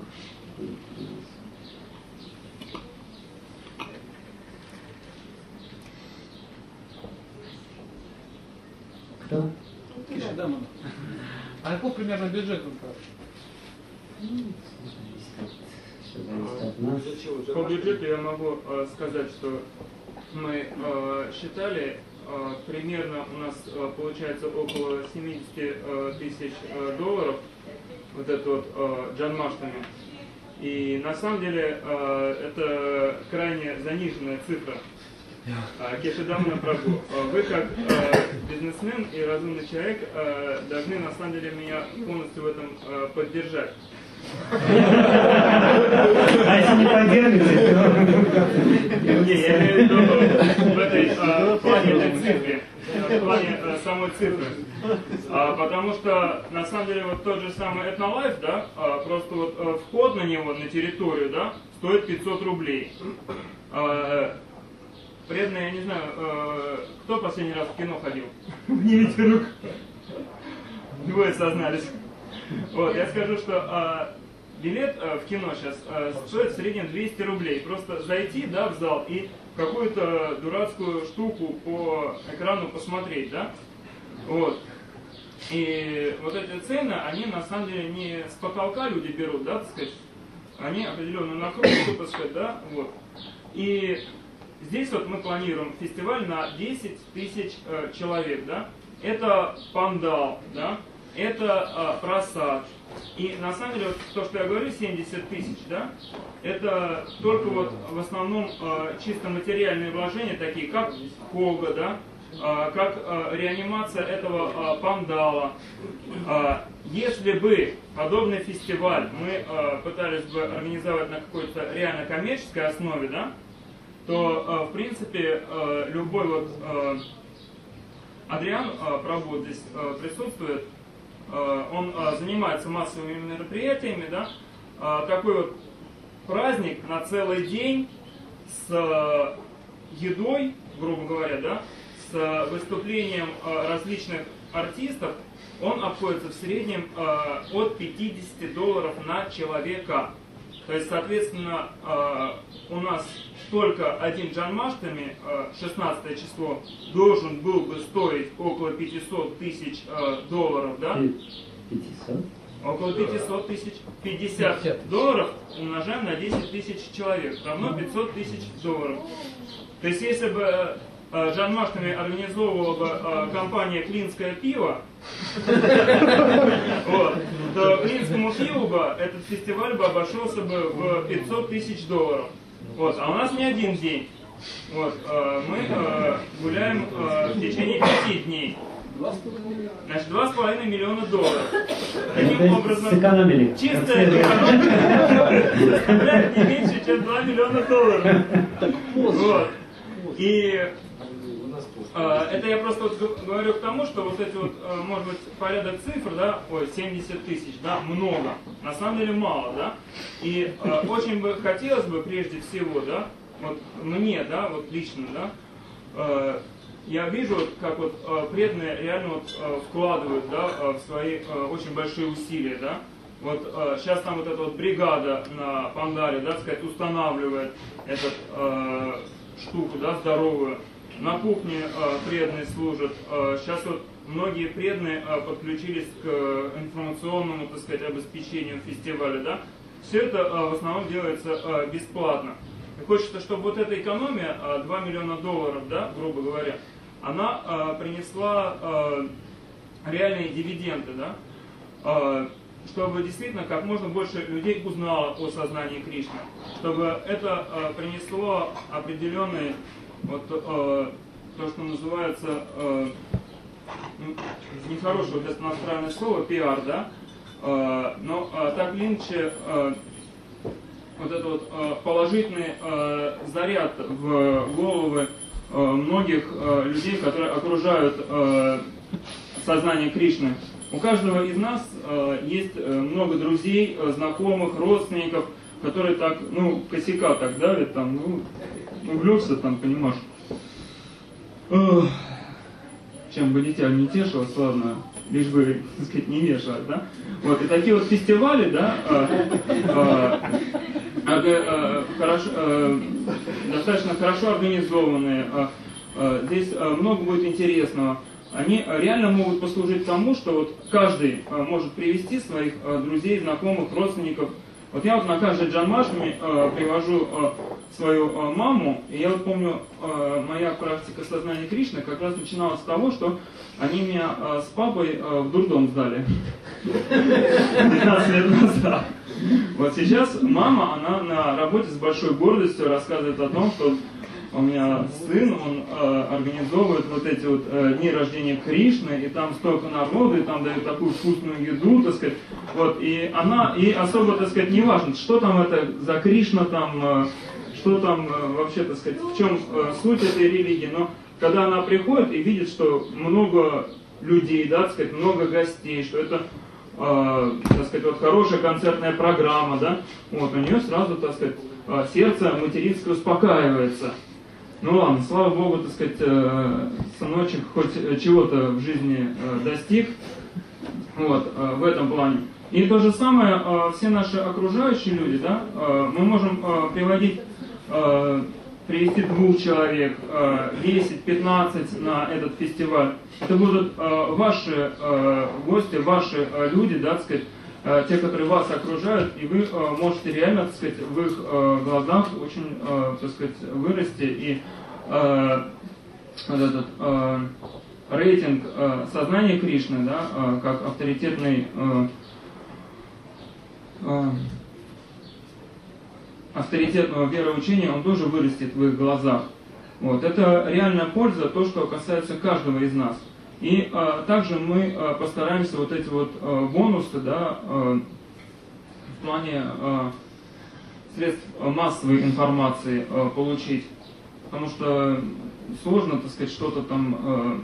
Кто? Кишидама. А какой примерно бюджет он так? Все зависит от нас. По бюджету я могу сказать, что мы считали, примерно у нас получается около 70 тысяч долларов вот это вот Джанмаштами. И на самом деле это крайне заниженная цифра. Кешидамана Прабху, вы как бизнесмен и разумный человек должны на самом деле меня полностью в этом поддержать. А если не поддержите, то... Не, я имею в виду в этой плане этой цифры, в плане самой цифры. Потому что на самом деле вот тот же самый Этнолайф, да, просто вот вход на него, на территорию, да, стоит 500 рублей. Преданные, я не знаю, кто последний раз в кино ходил? Не видите рук. Двое сознались. Вот, я скажу, что билет в кино сейчас стоит в среднем 200 рублей. Просто зайти, да, в зал и какую-то дурацкую штуку по экрану посмотреть, да? Вот. И вот эти цены, они на самом деле не с потолка люди берут, да, так сказать. Они определенно накрутку, так сказать, да, вот. И здесь вот мы планируем фестиваль на 10 тысяч человек, да. Это пандал, да. Это просад. И на самом деле, вот то, что я говорю, 70 тысяч, да, это только вот в основном чисто материальные вложения, такие как хога, да, как реанимация этого пандала. Если бы подобный фестиваль мы пытались бы организовать на какой-то реально коммерческой основе, да, то в принципе любой вот Адриан Прабху здесь присутствует. Он занимается массовыми мероприятиями, да, такой вот праздник на целый день с едой, грубо говоря, да, с выступлением различных артистов, он обходится в среднем от 50 долларов на человека. То есть, соответственно, у нас только один Джанмаштами, 16 число, должен был бы стоить около 500 тысяч долларов, да? 500? около 500 тысяч. 50 долларов умножаем на 10 тысяч человек, равно 500 тысяч долларов. То есть, если бы Жан Маштами организовывала бы компания «Клинское пиво», то клинскому пиву бы этот фестиваль бы обошелся бы в 500 тысяч долларов. А у нас не один день. Мы гуляем в течение 5 дней. Значит, 2,5 миллиона долларов. Таким образом, сэкономили. чистая экономика составляет не меньше, чем 2 миллиона долларов. И это я просто говорю к тому, что вот эти вот, может быть, порядок цифр, да, 70 тысяч, да, много, на самом деле мало, да, и очень бы хотелось бы, прежде всего, да, вот мне, да, вот лично, да, я вижу, как вот преданные реально вот вкладывают, да, в свои очень большие усилия, да. Вот сейчас там вот эта вот бригада на Пандаре, да, сказать, устанавливает эту штуку, да, здоровую. На кухне преданные служат. Сейчас вот многие преданные подключились к информационному, так сказать, обеспечению фестиваля, да. Все это в основном делается бесплатно. И хочется, чтобы вот эта экономия, 2 миллиона долларов, да, грубо говоря, она принесла реальные дивиденды, да, чтобы действительно как можно больше людей узнало о сознании Кришны, чтобы это принесло определенный, вот, то, что называется, нехорошее вот это иностранное слово, пиар, да, но так или иначе, вот этот вот положительный заряд в головы многих людей, которые окружают сознание Кришны. У каждого из нас есть много друзей, знакомых, родственников, которые так, ну, косяка так давят, там, ну, увлекся, там, понимаешь. Чем бы дитя не тешилось, ладно, лишь бы, так сказать, не вешалось, да. Вот, и такие вот фестивали, да, достаточно хорошо организованные, здесь много будет интересного. Они реально могут послужить тому, что вот каждый может привести своих друзей, знакомых, родственников. Вот я вот на каждой джанмаштами привожу свою маму, и я вот помню, моя практика сознания Кришны как раз начиналась с того, что они меня с папой в дурдом сдали 15 лет назад. Вот сейчас мама, она на работе с большой гордостью рассказывает о том, что у меня сын, он организовывает вот эти вот дни рождения Кришны, и там столько народу, и там дают такую вкусную еду, так сказать. Вот, и она, и особо, так сказать, не важно, что там это за Кришна, там, что там вообще, так сказать, в чем суть этой религии, но когда она приходит и видит, что много людей, да, так сказать, много гостей, что это, так сказать, вот хорошая концертная программа, да, вот, у нее сразу, так сказать, сердце материнское успокаивается. Ну ладно, слава Богу, так сказать, сыночек хоть чего-то в жизни достиг, вот, в этом плане. И то же самое, все наши окружающие люди, да, мы можем привести 2 человек, 10, 15 на этот фестиваль. Это будут ваши гости, ваши люди, да, так сказать, те, которые вас окружают, и вы можете реально, так сказать, в их глазах очень, так сказать, вырасти, и вот этот рейтинг сознания Кришны, да, как авторитетный авторитетного вероучения, он тоже вырастет в их глазах. Вот. Это реальная польза, то, что касается каждого из нас. И также мы постараемся вот эти вот бонусы, да, в плане средств массовой информации получить. Потому что сложно, так сказать, что-то там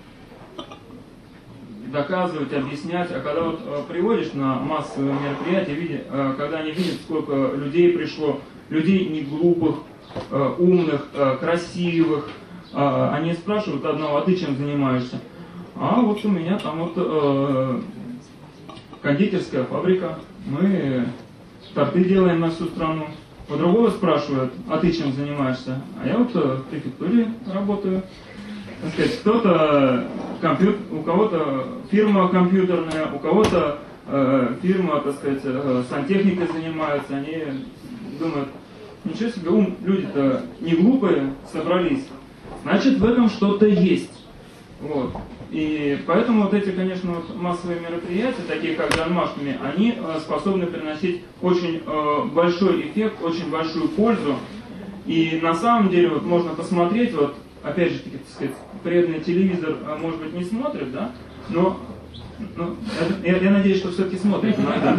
доказывать, объяснять. А когда вот приводишь на массовые мероприятия, когда они видят, сколько людей пришло, людей не глупых, умных, красивых, они спрашивают одного: а ты чем занимаешься? А вот у меня там вот кондитерская фабрика, мы торты делаем на всю страну. У другого спрашивают: а ты чем занимаешься? А я вот в префектуре работаю. Так сказать, кто-то у кого-то фирма компьютерная, у кого-то фирма, так сказать, сантехникой занимаются, они думают, ничего себе, люди-то не глупые собрались, значит в этом что-то есть. Вот. И поэтому вот эти, конечно, вот массовые мероприятия, такие как Джанмаштами, они способны приносить очень большой эффект, очень большую пользу. И на самом деле вот можно посмотреть, вот опять же, так сказать, преданный телевизор, может быть, не смотрит, да, но я надеюсь, что все-таки смотрит.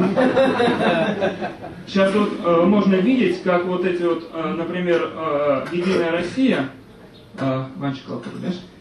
Сейчас вот можно видеть, как вот эти вот, например, Единая Россия, Ванчик, лапу,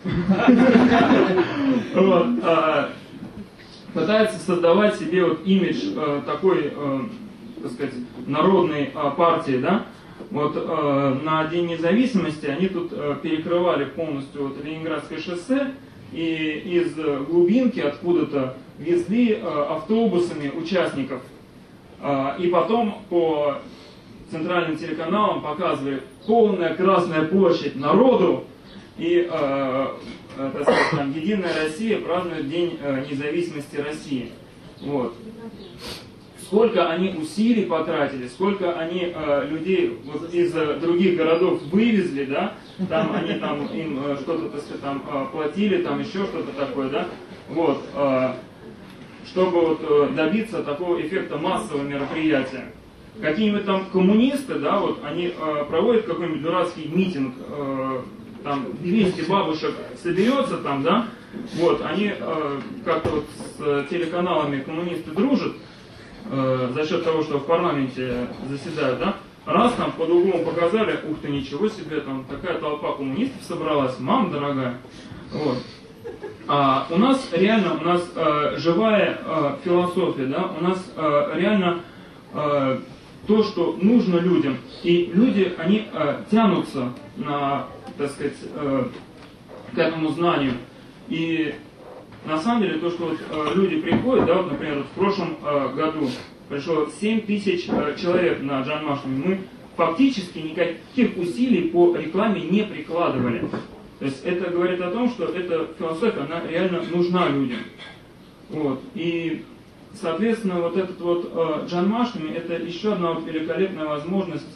вот, пытается создавать себе вот имидж такой, так сказать, народной партии, да. Вот на День независимости они тут перекрывали полностью вот Ленинградское шоссе и из глубинки откуда-то везли автобусами участников. И потом по центральным телеканалам показывали полная Красная площадь народу, и так сказать, там, Единая Россия празднует День независимости России. Вот. Сколько они усилий потратили, сколько они людей вот из других городов вывезли, да, там они там им что-то, так сказать, там платили, там еще что-то такое, да, вот, чтобы вот добиться такого эффекта массового мероприятия. Какие-нибудь там коммунисты, да, вот они проводят какой-нибудь дурацкий митинг, там 200 бабушек соберется там, да, вот, они как-то вот с телеканалами коммунисты дружат, за счет того, что в парламенте заседают, да, раз там под углом показали, ух ты, ничего себе, там такая толпа коммунистов собралась, мама дорогая, вот. А у нас реально, живая философия, да, у нас реально то, что нужно людям, и люди, они тянутся на, так сказать, к этому знанию, и на самом деле, то, что вот, люди приходят, да, вот, например, вот в прошлом году пришло 7 тысяч человек на Джанмаштами, мы фактически никаких усилий по рекламе не прикладывали. То есть это говорит о том, что эта философия, она реально нужна людям. Вот. И, соответственно, вот этот вот Джанмаштами, это еще одна вот великолепная возможность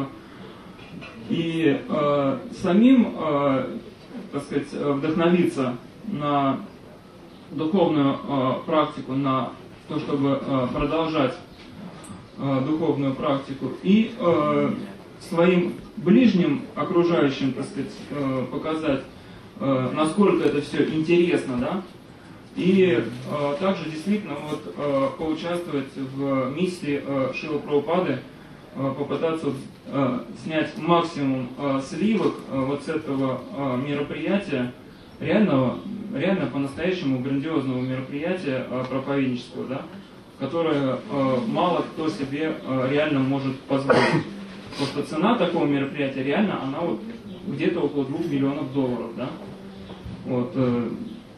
и самим, так сказать, вдохновиться на духовную практику, на то, чтобы продолжать духовную практику, и своим ближним, окружающим, так сказать, показать, насколько это все интересно, да, и также действительно вот, поучаствовать в миссии Шрилы Прабхупады, попытаться снять максимум сливок вот с этого мероприятия, реально по-настоящему грандиозного мероприятия проповеднического, да, которое мало кто себе реально может позволить. Потому что цена такого мероприятия реально, она вот где-то около $2 миллионов, да. Вот, ну,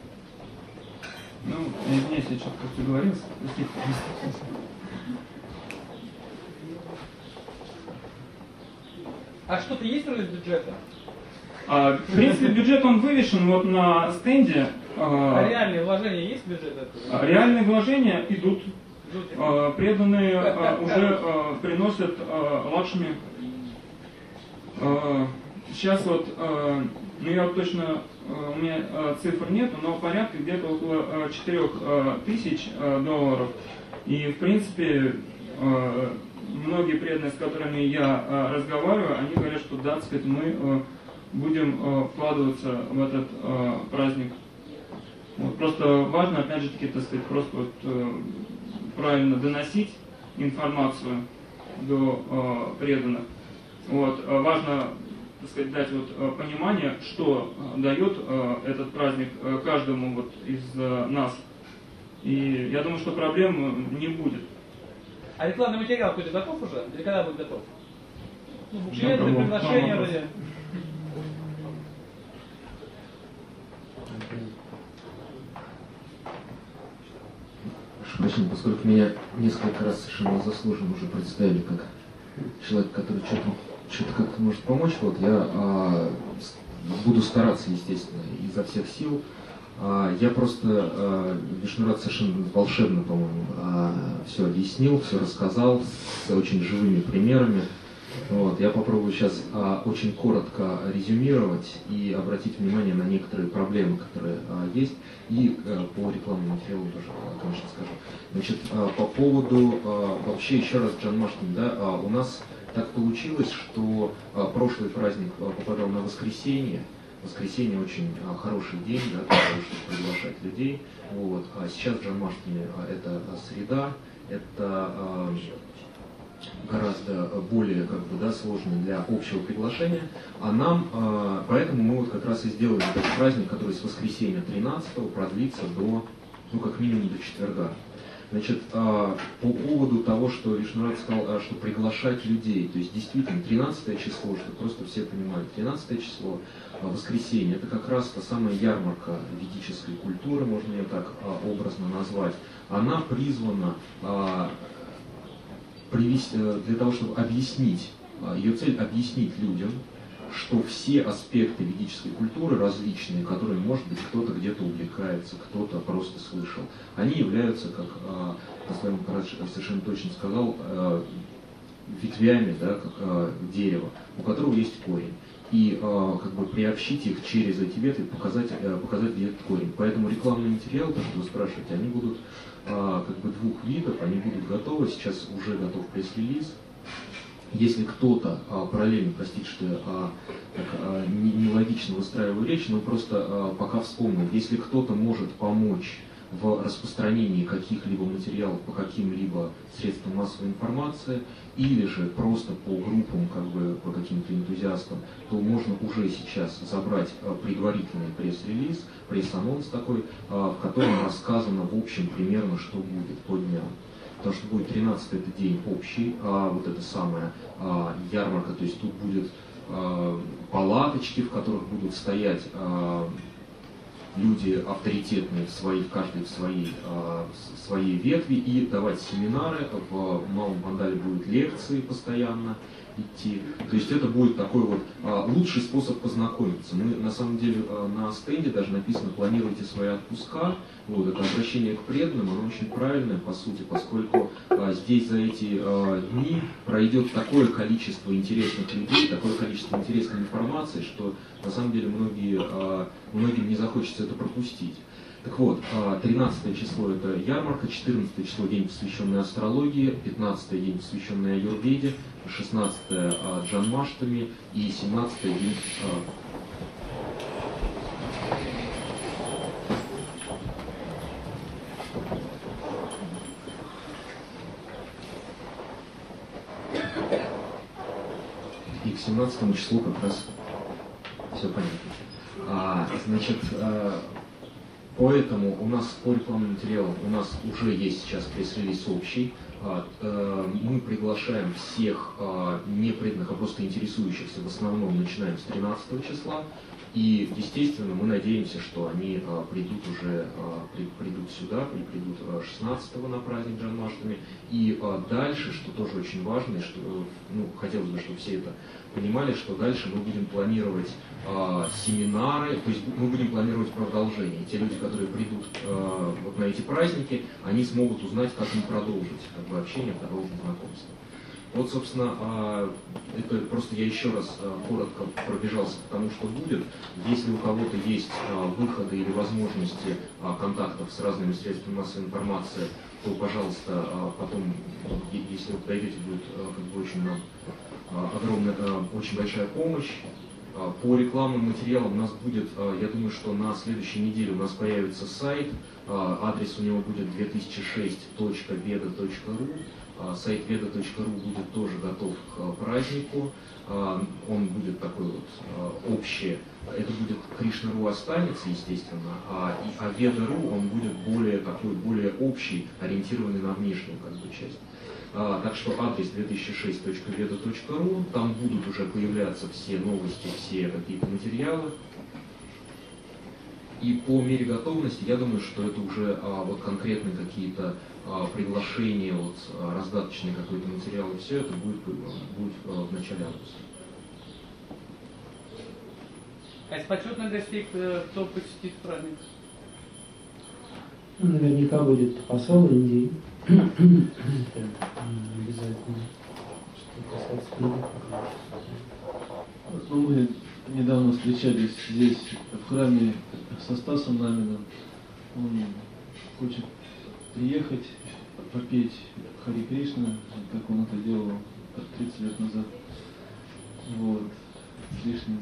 я извиняюсь, я что-то как-то говорился. А что-то есть вроде бюджета? В принципе, бюджет он вывешен вот на стенде. А реальные вложения есть в бюджет? Реальные вложения идут. Преданные уже приносят лакшми. Сейчас вот, ну я вот точно, у меня цифр нету, но порядка где-то около $4000. И в принципе, многие преданные, с которыми я разговариваю, они говорят, что да, так сказать, мы будем вкладываться в этот праздник. Вот, просто важно, опять же таки, так сказать, просто вот, правильно доносить информацию до преданных. Вот, важно, так сказать, дать вот, понимание, что дает этот праздник каждому вот, из нас. И я думаю, что проблем не будет. А рекламный материал какой-то готов уже? Или когда будет готов? Ну, буклеты, приглашения вроде. Прощения, поскольку меня несколько раз совершенно заслуженно уже представили как человек, который что-то как-то может помочь, вот я буду стараться, естественно, изо всех сил Я просто, Вишнурат совершенно волшебно, по-моему, все объяснил, все рассказал с очень живыми примерами. Вот. Я попробую сейчас очень коротко резюмировать и обратить внимание на некоторые проблемы, которые есть, и по рекламному материалу тоже, конечно, скажу. Значит, по поводу, вообще еще раз, Джан Маштин, да, у нас так получилось, что прошлый праздник попадал на воскресенье. Воскресенье очень хороший день, да, для того, чтобы приглашать людей. Вот. А сейчас Джан Маштин это среда, это гораздо более сложный для общего приглашения, а нам, поэтому мы вот как раз и сделали этот праздник, который с воскресенья 13-го продлится до, как минимум до четверга. Значит, по поводу того, что Вишнурат сказал, что приглашать людей, то есть действительно 13 число, чтобы просто все понимали, 13 число, воскресенье, это как раз та самая ярмарка ведической культуры, можно ее так образно назвать. Она призвана для того, чтобы объяснить, ее цель объяснить людям, что все аспекты ведической культуры различные, которые, может быть, кто-то где-то увлекается, кто-то просто слышал, они являются, как Наслан Марадж совершенно точно сказал, ветвями, да, как дерева, у которого есть корень. И приобщить их через эти ветви, показать где этот корень. Поэтому рекламные материалы, то, что вы спрашиваете, они будут двух видов, они будут готовы, сейчас уже готов пресс-релиз. Если кто-то параллельно, простите, что я нелогично выстраиваю речь, но просто пока вспомнил, если кто-то может помочь в распространении каких-либо материалов по каким-либо средствам массовой информации, или же просто по группам, по каким-то энтузиастам, то можно уже сейчас забрать предварительный пресс-релиз, пресс-анонс такой, в котором рассказано в общем примерно, что будет по дням. Потому что будет 13 это день общий, вот это самая ярмарка, то есть тут будет палаточки, в которых будут стоять люди авторитетные, каждый в своей ветви, и давать семинары. В Малом Пандале будут лекции постоянно идти. То есть это будет такой лучший способ познакомиться. Мы на самом деле на стенде даже написано «Планируйте свои отпуска». Вот, это обращение к преданным, оно очень правильное по сути, поскольку здесь за эти дни пройдет такое количество интересных людей, такое количество интересной информации, что на самом деле многим не захочется это пропустить. Так вот, 13 число это ярмарка, 14 число день, посвященный астрологии, 15 день, посвященный аюрведе, 16 Джанмаштами и 17 день и к 17 числу как раз все понятно. Значит, поэтому у нас по рекламным материалам у нас уже есть сейчас пресс-релиз общий. Мы приглашаем всех не преданных, а просто интересующихся, в основном начинаем с 13 числа. И, естественно, мы надеемся, что они придут сюда, придут 16 на праздник Джанмаштами. И дальше, что тоже очень важно, и что хотелось бы, чтобы все это понимали, что дальше мы будем планировать семинары, то есть мы будем планировать продолжение. И те люди, которые придут на эти праздники, они смогут узнать, как им продолжить общение, продолжить знакомство. Вот, собственно, это просто я еще раз коротко пробежался по тому, что будет. Если у кого-то есть выходы или возможности контактов с разными средствами массовой информации, то, пожалуйста, потом, если вы подойдете, будет очень нам огромная, очень большая помощь. По рекламным материалам у нас будет, я думаю, что на следующей неделе у нас появится сайт, адрес у него будет 2006.veda.ru. Сайт veda.ru будет тоже готов к празднику. Он будет такой общий. Это будет Кришна.ру останется, естественно, а Veda.ru он будет более общий, ориентированный на внешнюю часть. Так что адрес 2006.veda.ru, там будут уже появляться все новости, все какие-то материалы. И по мере готовности, я думаю, что это уже конкретные какие-то приглашения, раздаточный какой-то материал, и все это будет в начале августа. А из почетных гостей кто посетит праздник? Ну, наверняка будет посол Индии. Это обязательно. Что касается кредитов. Ну, мы недавно встречались здесь, в храме со Стасом Наминым. Он хочет приехать, попеть Хари Кришна, как он это делал 30 лет назад. Вот, с лишним.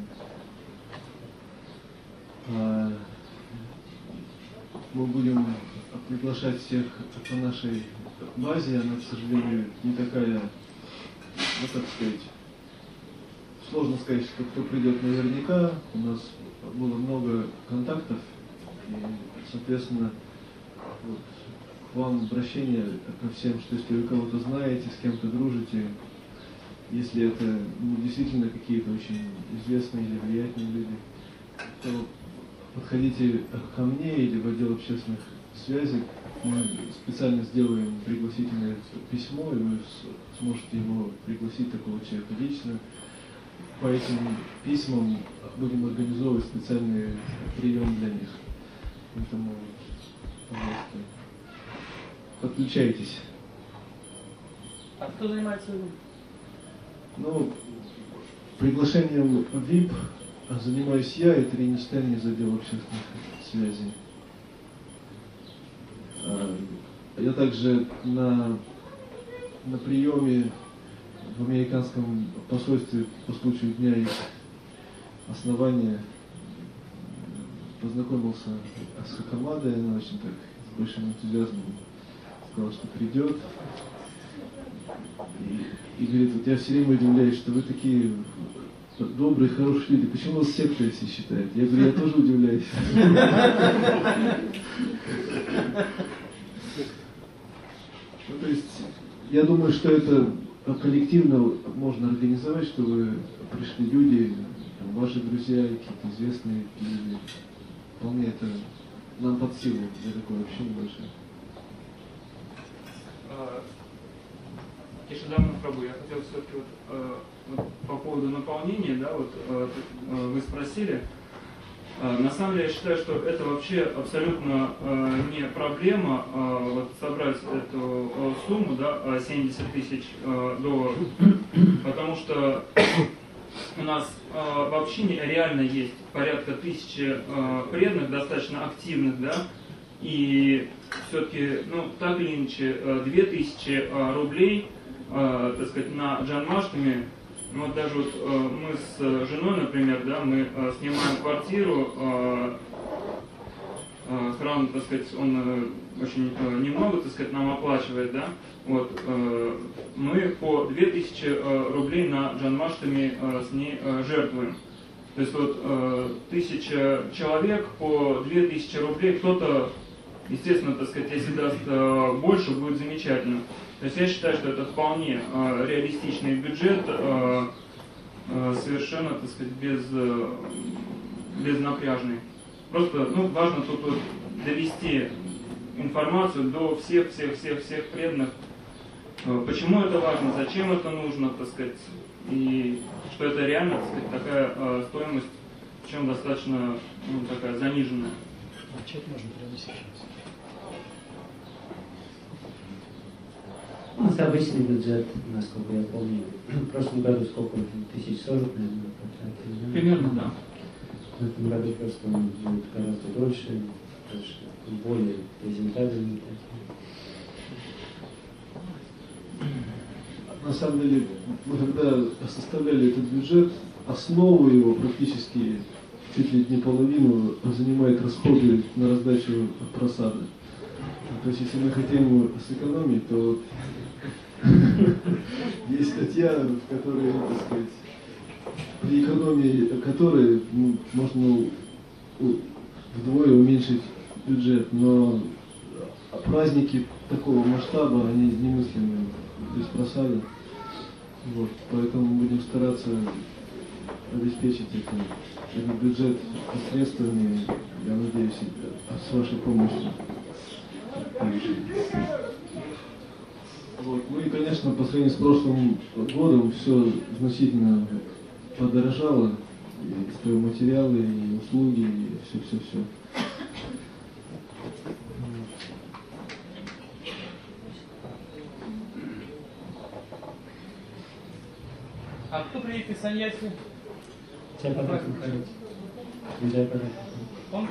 Мы будем приглашать всех по нашей базе. Она, к сожалению, не такая, ну как сказать, сложно сказать, что кто придет наверняка. У нас было много контактов, и, соответственно, вот, к вам обращение ко всем, что если вы кого-то знаете, с кем-то дружите, если это действительно какие-то очень известные или влиятельные люди, то подходите ко мне или в отдел общественных связей. Мы специально сделаем пригласительное письмо, и вы сможете его пригласить, такого человека, лично. По этим письмам будем организовывать специальный прием для них. Поэтому, пожалуйста, подключайтесь. А кто занимается этим? Ну, приглашением VIP занимаюсь я, это Ирина Сталин из отдела общественных связей. Я также на приеме в американском посольстве по случаю дня их основания познакомился с Хакамадой, она очень так с большим энтузиазмом сказала, что придет. И говорит, вот я все время удивляюсь, что вы такие добрые, хорошие люди. Почему вас сектой все считают? Я говорю, я тоже удивляюсь. Ну, то есть, я думаю, что это коллективно можно организовать, чтобы пришли люди, там, ваши друзья, какие-то известные люди. Вполне это нам под силу для такое общение большое. Кишидам Прабу, я хотел все-таки вот по поводу наполнения, да, вот вы спросили. На самом деле я считаю, что это вообще абсолютно не проблема вот собрать эту сумму, да, 70 тысяч долларов, потому что у нас в общине реально есть порядка 1000 преданных, достаточно активных, да, и все-таки, ну, так или иначе, 2000 рублей, так сказать, на Джанмаштами. Вот даже вот мы с женой, например, да, мы снимаем квартиру, храм, так сказать, он очень немного, так сказать, нам оплачивает, да, вот, мы по 2000 рублей на Джанмаштами с ней жертвуем. То есть вот 1000 человек по 2000 рублей, кто-то, естественно, так сказать, если даст больше, будет замечательно. То есть я считаю, что это вполне реалистичный бюджет, совершенно, так сказать, безнапряжный. Просто, ну, важно тут вот довести информацию до всех преданных, почему это важно, зачем это нужно, так сказать, и что это реально, так сказать, такая стоимость, причем достаточно, ну, такая заниженная. Начать можно прямо сейчас. У нас обычный бюджет, насколько я помню. В прошлом году сколько? 1040, наверное, потратили. Да? Примерно, да. В этом году просто он будет гораздо дольше, более презентабельный. На самом деле, мы когда составляли этот бюджет, основу его практически чуть ли не половину занимает расходы на раздачу просады. То есть, если мы хотим сэкономить, то есть статья, в которой, так сказать, при экономии которой можно вдвое уменьшить бюджет, но праздники такого масштаба, они немыслимы без просады. Вот, поэтому мы будем стараться обеспечить этот бюджет средствами, я надеюсь, с вашей помощью. Вот. Ну и, конечно, по сравнению с прошлым годом все значительно подорожало, и стройматериалы, и услуги, и все. А кто приедет из саньяси? Джайапатака Махарадж. Джайапатака. Он?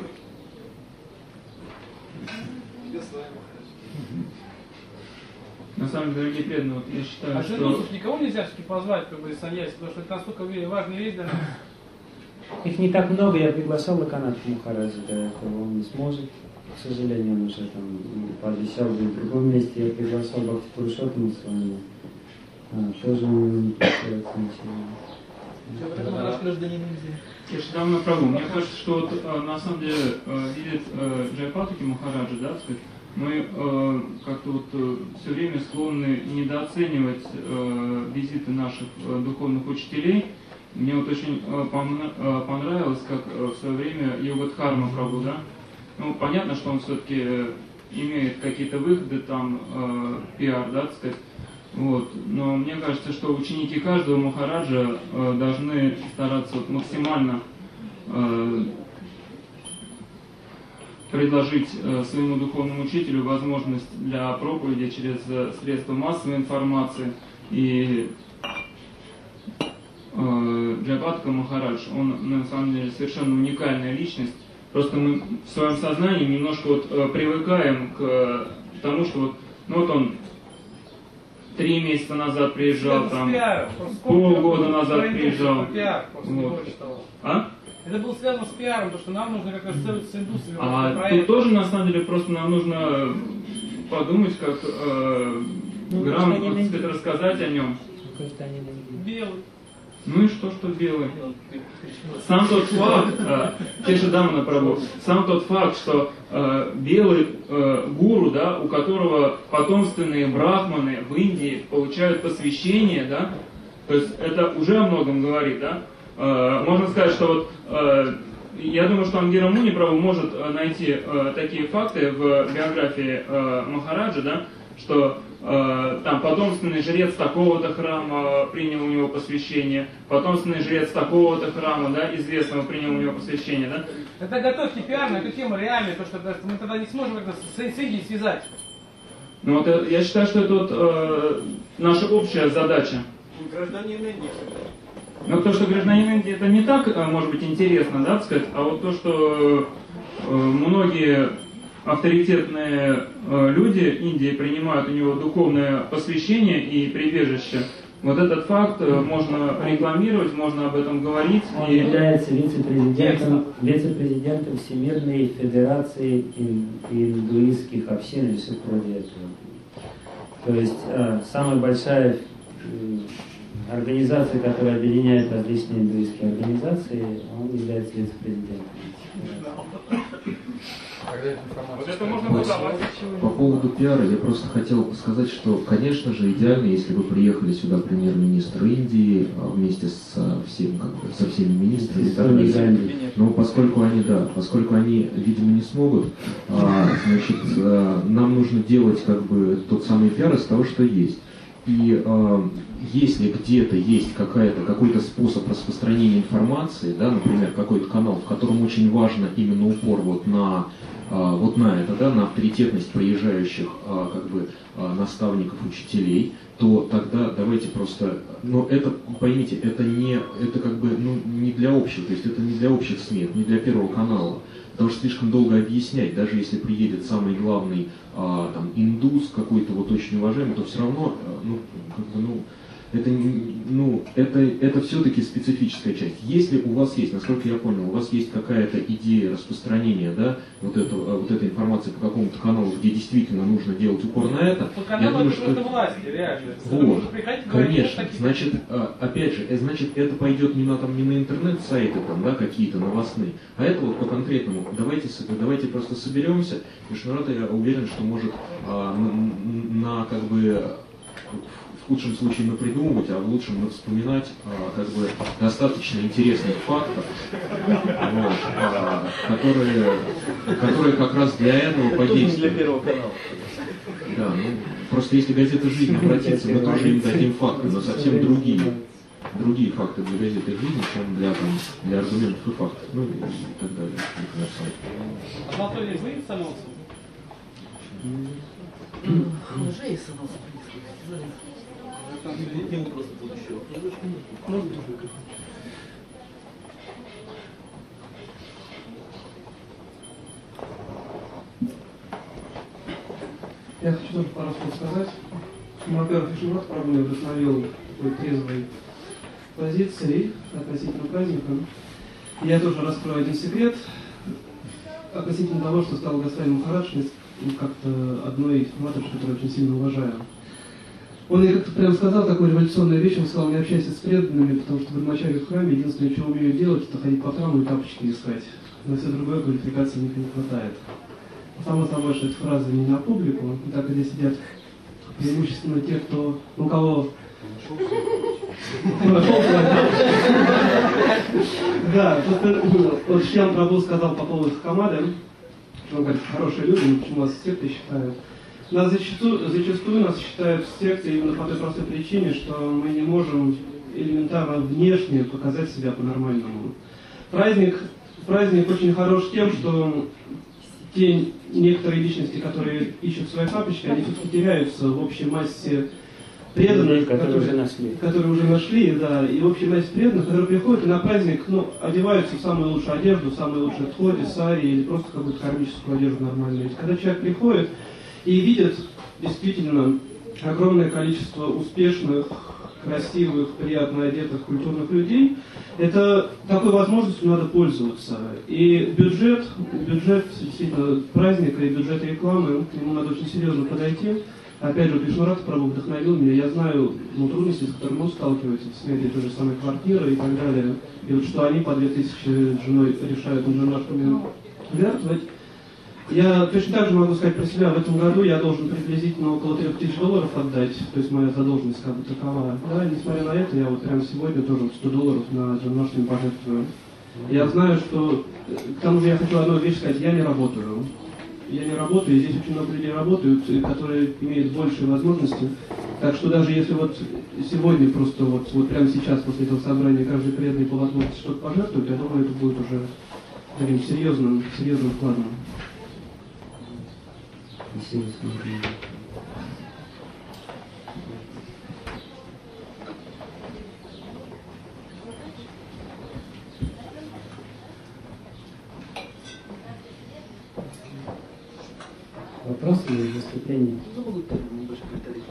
На самом деле, дорогие преданные, вот я считаю, А что... джиндусов никого нельзя все-таки позвать как бы из саньяси, потому что это настолько важная вещь для нас. Их не так много, я приглашал Лаканатха Махараджа до этого, он не сможет. К сожалению, он уже там пообещал быть в другом месте. Я приглашал Бхакти Пурушоттама с вами. Тоже не получается ничего. Гражданин Индии. Я же давно праву. Мне кажется, что вот, на самом деле видит Джайапатаки Махараджа, да, сказать, мы как-то вот все время склонны недооценивать визиты наших духовных учителей. Мне вот очень понравилось, как в свое время Йога-Дхарма Прабху, да. Ну, понятно, что он все-таки имеет какие-то выходы, там, пиар, да, так сказать. Вот. Но мне кажется, что ученики каждого Махараджа должны стараться вот максимально предложить своему духовному учителю возможность для проповеди через средства массовой информации. И Джайапатака Махарадж, он на самом деле совершенно уникальная личность. Просто мы в своем сознании немножко вот привыкаем к тому, что вот, ну вот он 3 месяца назад приезжал, там, полгода назад приезжал. Вот. А? Это было связано с пиаром, потому что нам нужно как-то с индустрией. А тут тоже, на самом деле, просто нам нужно подумать, как грамотно, так сказать, рассказать о нем. Белый. Ну и что белый? Сам тот факт, Кешадамана Прабху, сам тот факт, что белый гуру, да, у которого потомственные брахманы в Индии получают посвящение, да, то есть это уже о многом говорит, да. Можно сказать, что вот я думаю, что Ангира Муни Прабху может найти такие факты в биографии Махараджа, да, что там потомственный жрец такого-то храма принял у него посвящение, потомственный жрец такого-то храма, да, известного принял у него посвящение, да. Это готовьте пиар на эту тему реальную, потому что мы тогда не сможем это с Индией связать. Ну вот я считаю, что это вот наша общая задача. Гражданин Индии. Но то, что гражданин Индии, это не так, может быть, интересно, да, так сказать, а вот то, что многие авторитетные люди Индии принимают у него духовное посвящение и прибежище. Вот этот факт можно рекламировать, можно об этом говорить. Он является вице-президентом Всемирной Федерации индуистских общин или что-то вроде этого. То есть самая большая организация, которая объединяет различные индуистские организации, он является вице-президентом. Вот это можно продавать. По поводу пиара я просто хотел сказать, что, конечно же, идеально, если бы приехали сюда премьер-министр Индии вместе со всеми министрами и так далее. Но поскольку они, видимо, не смогут, значит, нам нужно делать как бы тот самый пиар из того, что есть. И если где-то есть какой-то способ распространения информации, да, например, какой-то канал, в котором очень важно именно упор вот на это, да, на авторитетность приезжающих как бы наставников, учителей, то тогда давайте просто, но это, поймите, это как бы, ну, не для общего, то есть это не для общих СМИ, это не для Первого канала, потому что слишком долго объяснять, даже если приедет самый главный там индус какой-то вот очень уважаемый, то все равно, это все-таки специфическая часть. Если у вас есть, насколько я понял, у вас есть какая-то идея распространения, да, вот этой информации по какому-то каналу, где действительно нужно делать упор на это, я думаю, что это власти, реально. Вот, конечно, значит, опять же, это пойдет не на интернет-сайты там, да, какие-то новостные, а это вот по конкретному. Давайте просто соберемся, и Шнурата, я уверен, что может как бы в худшем случае напридумывать, а в лучшем вспоминать как бы достаточно интересных фактов, вот, которые как раз для этого подействуют. Для Первого канала. Да, просто если газета «Жизнь» обратится, мы тоже им дадим факты, но совсем другие факты для газеты «Жизнь», чем для аргументов и фактов, ну и так далее. Анатолий, вы с анонсом? Уже есть анонс. Тему просто будущего. Я хочу тоже пару слов сказать. Во-первых, очень много, правда, меня вдохновил такой трезвой позицией относительно праздника. Я тоже раскрою один секрет относительно того, что стал Госвами Махарадж как-то одной матушкой, которую очень сильно уважаю. Он мне как-то прямо сказал такую революционную вещь, он сказал: не общайся с преданными, потому что брамачари в храме единственное, что умеют делать, это ходить по храму и тапочки искать. На все другое квалификации у них не хватает. Само собой, что эта фраза не на публику, так где сидят преимущественно те, кто, у кого... Да, вот Шьям Прабху сказал по поводу Хамады, что он говорит, хорошие люди, но почему нас секты считают? Нас зачастую нас считают сектой именно по той простой причине, что мы не можем элементарно внешне показать себя по-нормальному. Праздник очень хорош тем, что те некоторые личности, которые ищут свои папочки, они все-таки теряются в общей массе преданных, которые уже нашли, да, и в общей массе преданных, которые приходят и на праздник, одеваются в самую лучшую одежду, в самые лучшие тходи, сари или просто какую-то кармическую одежду нормальную. И когда человек приходит и видит действительно огромное количество успешных, красивых, приятно одетых, культурных людей, это такой возможностью надо пользоваться. И бюджет действительно праздника и бюджет рекламы, к нему надо очень серьезно подойти. Опять же, Вишнурат Прабху вдохновил меня. Я знаю трудности, с которыми он сталкивается в снятии той же самой квартиры и так далее. И вот что они по 2000 с женой решают на женашками жертвовать. Я точно так же могу сказать про себя. В этом году я должен приблизительно около $3000 отдать. То есть моя задолженность как бы такова. Да, несмотря на это, я вот прямо сегодня тоже $100 на женашками пожертвую. Я знаю, что... К тому же я хочу одну вещь сказать. Я не работаю. Я не работаю, здесь очень много людей работают, которые имеют большие возможности. Так что даже если вот сегодня просто вот прямо сейчас после этого собрания каждый преданный по возможности что-то пожертвует, я думаю, это будет уже таким серьезным вкладом. Спасибо. Вопросы или выступления? Небольшой комментарий.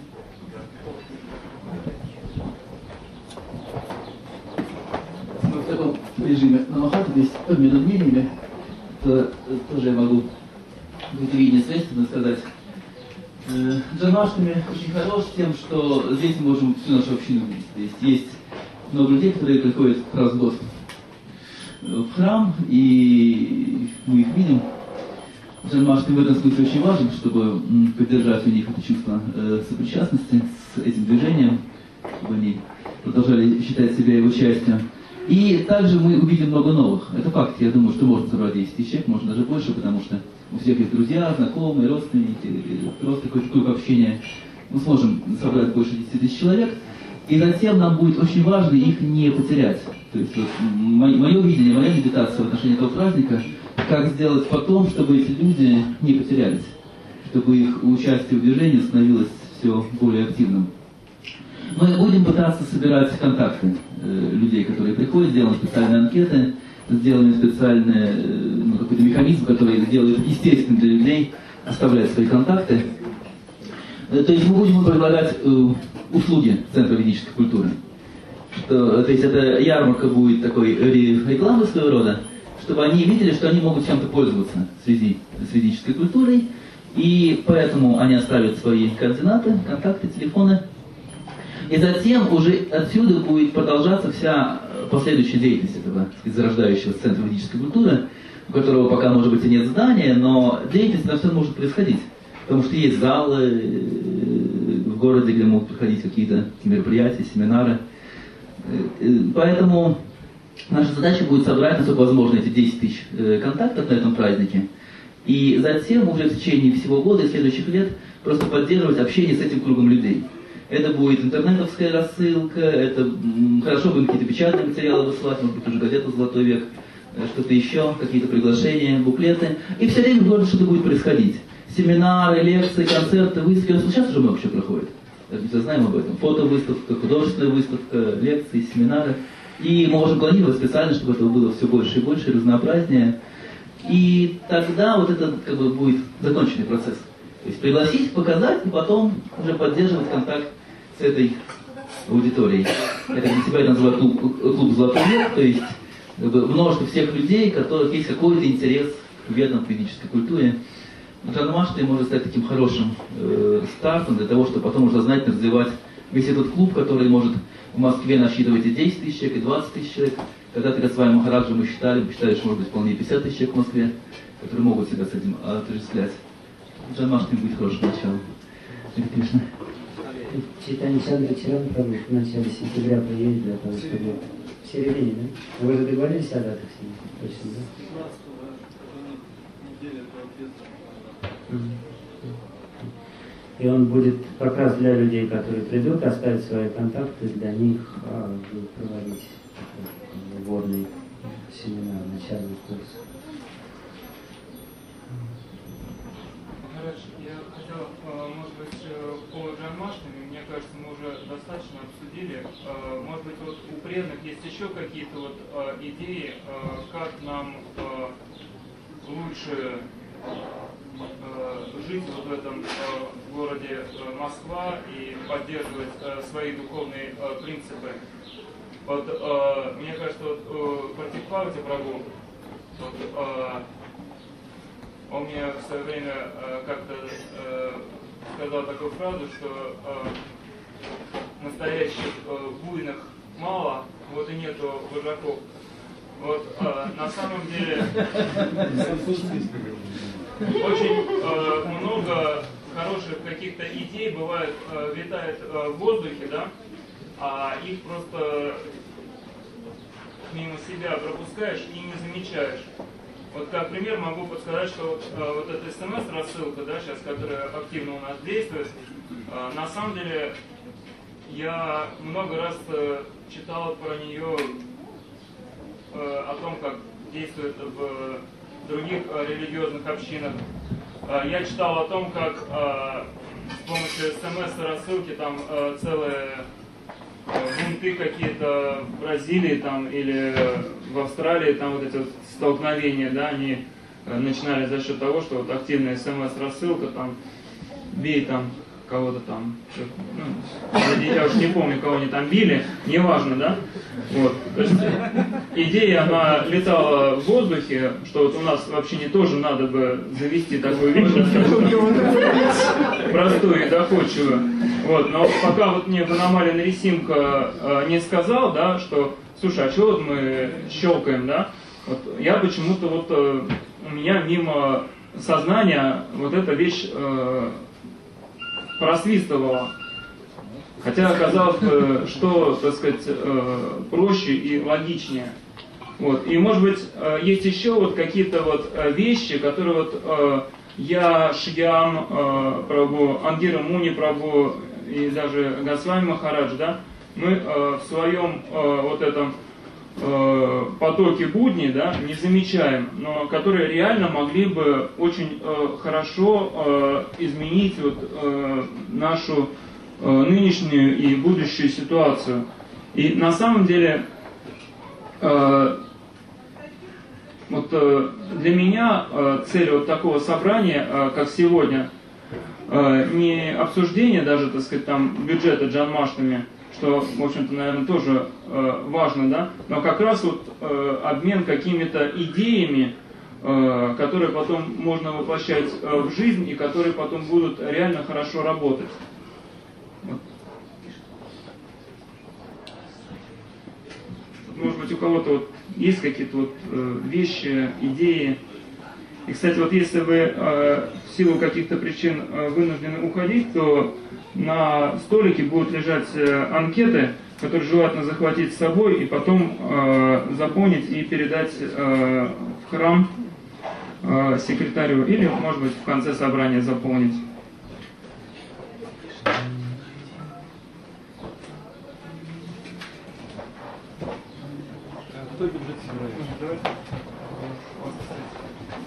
Мы в таком режиме намахата, то есть между мнениями, то тоже я могу быть виднее следственно сказать. Джанмаштами очень хорош тем, что здесь мы можем всю нашу общину видеть. То есть много людей, которые приходят раз в год в храм, и мы их видим. Джанмаштами в этом смысле очень важен, чтобы поддержать у них это чувство сопричастности с этим движением, чтобы они продолжали считать себя его частью. И также мы увидим много новых. Это факт. Я думаю, что можно собрать 10 000 человек, можно даже больше, потому что у всех есть друзья, знакомые, родственники, просто какой-то круг общения. Мы сможем собрать больше 10 000 человек. И затем нам будет очень важно их не потерять. То есть вот, мое видение, моя медитация в отношении этого праздника, как сделать потом, чтобы эти люди не потерялись, чтобы их участие в движении становилось все более активным. Мы будем пытаться собирать контакты людей, которые приходят, сделаем специальные анкеты, сделаем специальный какой-то механизм, который делает естественным для людей оставлять свои контакты. То есть мы будем предлагать услуги Центра ведической культуры. То есть эта ярмарка будет такой рекламой своего рода, чтобы они видели, что они могут чем-то пользоваться в связи с ведической культурой, и поэтому они оставят свои координаты, контакты, телефоны. И затем уже отсюда будет продолжаться вся последующая деятельность этого, так сказать, зарождающегося Центра ведической культуры, у которого пока, может быть, и нет здания, но деятельность на все может происходить. Потому что есть залы в городе, где могут проходить какие-то мероприятия, семинары. Поэтому наша задача будет собрать, насколько возможно, эти 10 000 контактов на этом празднике. И затем уже в течение всего года и следующих лет просто поддерживать общение с этим кругом людей. Это будет интернетовская рассылка, это хорошо бы какие-то печатные материалы высылать, может быть, уже газету «Золотой век», что-то еще, какие-то приглашения, буклеты. И все время в городе что-то будет происходить. Семинары, лекции, концерты, выставки. Сейчас уже много чего проходит. мы знаем об этом, фотовыставка, художественная выставка, лекции, семинары. И мы можем планировать специально, чтобы этого было все больше и больше, разнообразнее. И тогда вот это как бы будет законченный процесс. То есть пригласить, показать, и потом уже поддерживать контакт с этой аудиторией. Я для себя это называю клуб «Золотой век», то есть как бы множество всех людей, у которых есть какой-то интерес к ведам, к ведической культуре. Джанмаштами может стать таким хорошим стартом для того, чтобы потом уже сознательно развивать весь этот клуб, который может в Москве насчитывать и 10 тысяч человек, и 20 тысяч человек. Когда перед своим Махараджем мы считали, что может быть вполне 50 тысяч человек в Москве, которые могут себя с этим отождествлять. Джанмаштами будет хорошим началом. Конечно. Чайтанья Чандра Прабху в начале сентября приедет для того, чтобы в середине, да? Вы же договорились о датах с ним? Точно, да? 17-го И он будет как раз для людей, которые придут, оставить свои контакты, для них будет проводить вводный семинар, начальный курс. Хорошо, я хотел, может быть, по Джанмаштами, мне кажется, мы уже достаточно обсудили. Может быть, вот у преданных есть еще какие-то вот идеи, как нам лучше жить вот в этом городе Москва и поддерживать свои духовные принципы. Вот, мне кажется, вот Пратипавати Прабху, вот, он мне в свое время как-то сказал такую фразу, что настоящих буйных мало, вот и нету вожаков. Вот на самом деле очень много хороших каких-то идей бывает, витает в воздухе, да, а их просто мимо себя пропускаешь и не замечаешь. Вот как пример могу подсказать, что вот эта СМС-рассылка, да, сейчас, которая активно у нас действует, на самом деле я много раз читал про нее, о том, как действует в других религиозных общинах. Я читал о том, как с помощью СМС-рассылки там целые бунты какие-то в Бразилии там, или в Австралии, там вот эти вот столкновения, да, они начинали за счет того, что вот активная СМС-рассылка, там, бей там кого-то там, ну, я уж не помню, кого они там били, неважно, да, вот, то есть идея, она летала в воздухе, что вот у нас в общине тоже надо бы завести такую вещь, простую и доходчивую, вот, но пока вот мне Ванамали Нарисимха не сказал, да, что, слушай, а что вот мы щелкаем, да, вот, я почему-то вот, у меня мимо сознания вот эта вещь просвистывала. Хотя оказалось бы, что, так сказать, проще и логичнее. Вот. И может быть есть еще вот какие-то вот вещи, которые вот я, Шьям Прабху, Ангира Муни Прабху и даже Госвами Махарадж, да, мы в своем вот этом потоке будни, да, не замечаем, но которые реально могли бы очень хорошо изменить вот, нашу нынешнюю и будущую ситуацию. И на самом деле вот для меня цель вот такого собрания, как сегодня, не обсуждение даже, так сказать, там бюджета Джанмаштами, что, в общем-то, наверное, тоже важно, да, но как раз вот обмен какими-то идеями, которые потом можно воплощать в жизнь и которые потом будут реально хорошо работать. Вот. Может быть, у кого-то вот есть какие-то вот вещи, идеи. И, кстати, вот если вы в силу каких-то причин вынуждены уходить, то на столике будут лежать анкеты, которые желательно захватить с собой и потом заполнить и передать в храм секретарю, или, может быть, в конце собрания заполнить. Кто бюджет собирает?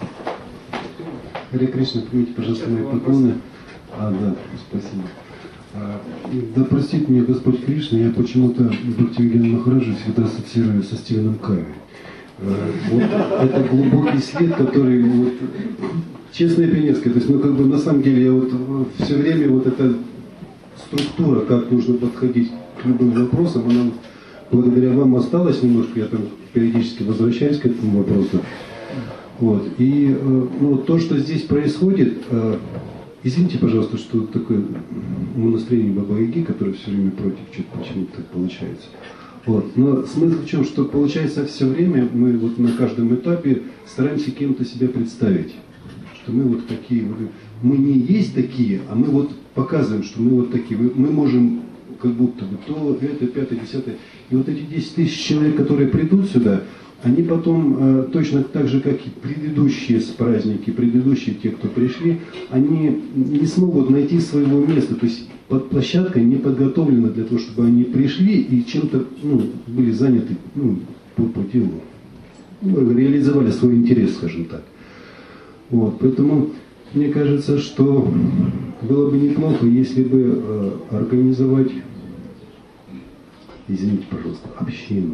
Харе Кришна, примите, пожалуйста, мои поклоны. Да, спасибо. Да простит меня Господь Кришна, я почему-то Бхактивинода Махараджа всегда ассоциирую со Стивеном Кови. Вот это глубокий свет, который вот честная пионерская. То есть, на самом деле, я вот все время вот эта структура, как нужно подходить к любым вопросам, она благодаря вам осталась немножко, я там периодически возвращаюсь к этому вопросу. Вот. И то, что здесь происходит, извините, пожалуйста, что такое умонастроение Баба-Яги, которое все время против, что-то почему-то так получается. Вот. Но смысл в чем, что получается все время, мы вот на каждом этапе стараемся кем-то себя представить. Что мы вот такие, мы не есть такие, а мы вот показываем, что мы вот такие. Мы можем как будто бы то, это, пятое, десятое. И вот эти 10 тысяч человек, которые придут сюда, они потом, точно так же, как и предыдущие праздники, предыдущие те, кто пришли, они не смогут найти своего места. То есть площадка не подготовлена для того, чтобы они пришли и чем-то были заняты по делу. Реализовали свой интерес, скажем так. Вот, поэтому мне кажется, что было бы неплохо, если бы организовать, извините, пожалуйста, общину.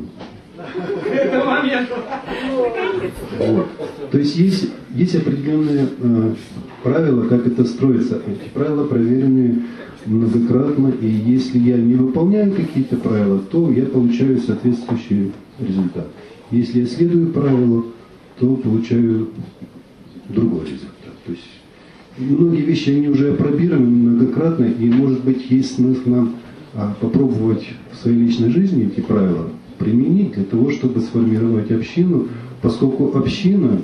Вот. То есть есть определенные правила, как это строится. Эти правила проверены многократно, и если я не выполняю какие-то правила, то я получаю соответствующий результат. Если я следую правилу, то получаю другой результат. То есть многие вещи, они уже опробированы многократно, и, может быть, есть смысл нам попробовать в своей личной жизни эти правила применить для того, чтобы сформировать общину, поскольку община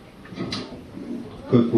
как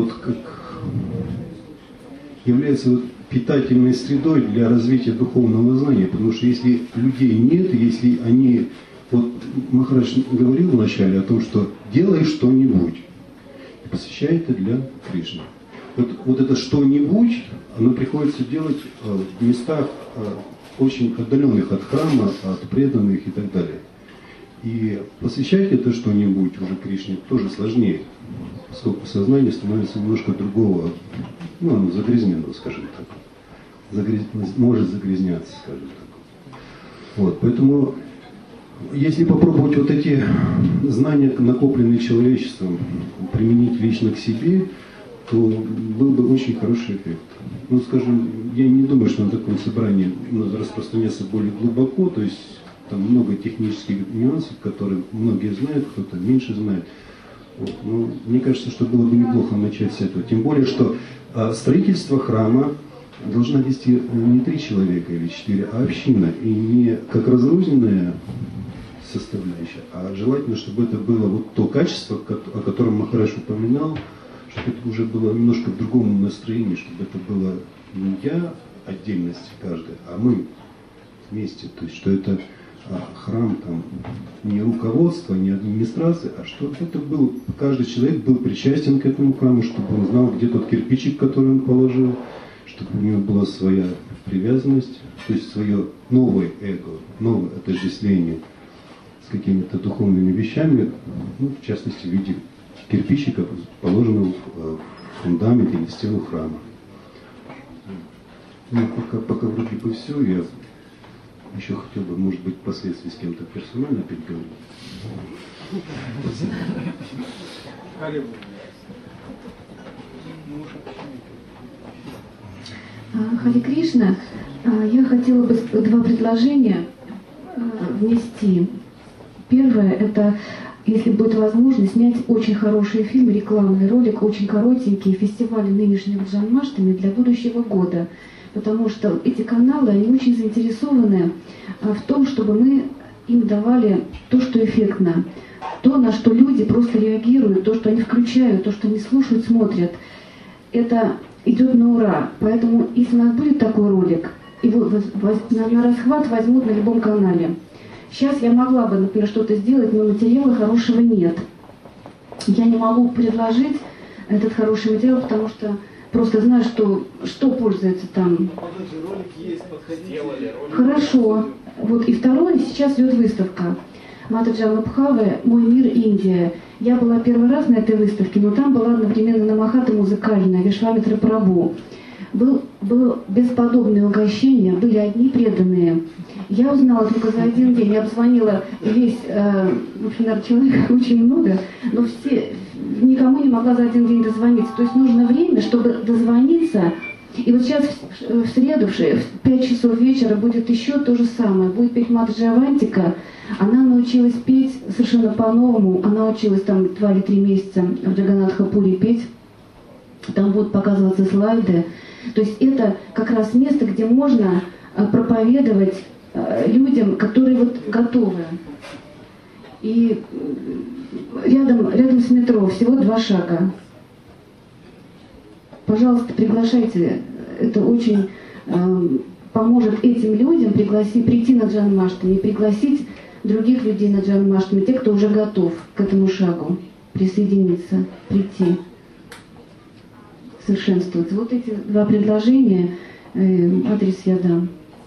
является питательной средой для развития духовного знания, потому что если людей нет, если они, Махарадж говорил вначале о том, что делай что-нибудь, посвящай это для Кришны. Вот это что-нибудь, оно приходится делать в местах очень отдаленных от храма, от преданных и так далее. И посвящать это что-нибудь уже Кришне тоже сложнее, поскольку сознание становится немножко другого, оно загрязненного, скажем так. Может загрязняться, скажем так. Вот, поэтому, если попробовать вот эти знания, накопленные человечеством, применить лично к себе, то был бы очень хороший эффект. Скажем, я не думаю, что на таком собрании надо распространяться более глубоко, то есть там много технических нюансов, которые многие знают, кто-то меньше знает. Вот. Но мне кажется, что было бы неплохо начать с этого. Тем более, что строительство храма должна вести не 3 человека или 4, а община. И не как разрозненная составляющая, а желательно, чтобы это было то качество, о котором Махарадж упоминал, чтобы это уже было немножко в другом настроении, чтобы это было не я отдельность каждая, а мы вместе. То есть, что это храм там не руководство, не администрация, а что это был, каждый человек был причастен к этому храму, чтобы он знал, где тот кирпичик, который он положил, чтобы у него была своя привязанность, то есть свое новое эго, новое отождествление с какими-то духовными вещами, в частности в виде кирпичика, положенного в фундамент или в стену храма. Пока вроде бы все, я еще хотел бы, может быть, впоследствии с кем-то персонально переговорить. Харе Кришна, я хотела бы 2 предложения внести. Первое, это, если будет возможность, снять очень хороший фильм, рекламный ролик, очень коротенький, фестиваль нынешнего Джанмаштами для будущего года. Потому что эти каналы, они очень заинтересованы в том, чтобы мы им давали то, что эффектно, то, на что люди просто реагируют, то, что они включают, то, что они слушают, смотрят. Это идет на ура. Поэтому, если у нас будет такой ролик, его на расхват возьмут на любом канале. Сейчас я могла бы, например, что-то сделать, но материала хорошего нет. Я не могу предложить этот хороший материал, потому что просто знаю, что пользуется там. Хорошо. И второе, сейчас идет выставка. Матаджа Лабхавы «Мой мир, Индия». Я была первый раз на этой выставке, но там была одновременно Намахата музыкальная, Вишвамитра Прабху. было бесподобное угощение, были одни преданные. Я узнала только за один день, я обзвонила весь, в общем, наверное, человек очень много, но никому не могла за один день дозвониться. То есть нужно время, чтобы дозвониться. И вот сейчас в среду в 5 часов вечера будет еще то же самое. Будет петь Матаджи Авантика. Она научилась петь совершенно по-новому. Она училась там 2 или 3 месяца в Джаганатха-Пури петь. Там будут показываться слайды. То есть это как раз место, где можно проповедовать людям, которые вот готовы. И рядом с метро всего 2 шага. Пожалуйста, приглашайте. Это очень поможет этим людям прийти на Джанмаштами, пригласить других людей на Джанмаштами, те, кто уже готов к этому шагу присоединиться, прийти, совершенствоваться. Вот эти 2 предложения, адрес я дам.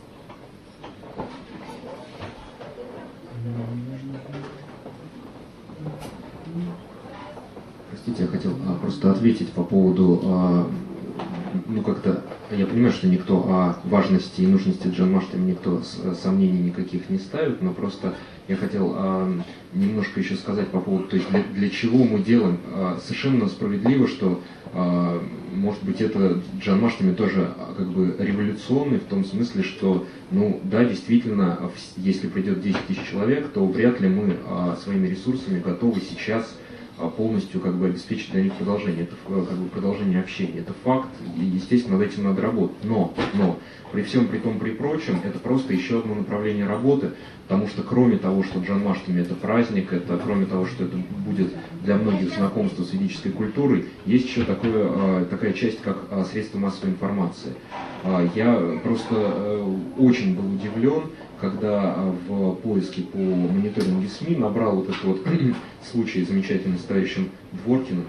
Простите, я хотел просто ответить по поводу, ну как-то, я понимаю, что никто о важности и нужности Джанмаштами никто сомнений никаких не ставит, но просто я хотел немножко еще сказать по поводу, то есть для чего мы делаем. Совершенно справедливо, что, может быть, это Джанмаштами тоже как бы революционный в том смысле, что, ну да, действительно, если придет 10 000 человек, то вряд ли мы своими ресурсами готовы сейчас полностью как бы обеспечить для них продолжение. Это как бы продолжение общения. Это факт, и, естественно, над этим надо работать. Но при всем при том, при прочем, это просто еще одно направление работы, потому что кроме того, что Джанмаштами это праздник, это кроме того, что это будет для многих знакомство с ведической культурой, есть еще такая часть, как средства массовой информации. Я просто очень был удивлен, когда в поиске по мониторингу СМИ набрал вот этот вот случай замечательный с товарищем Дворкиным,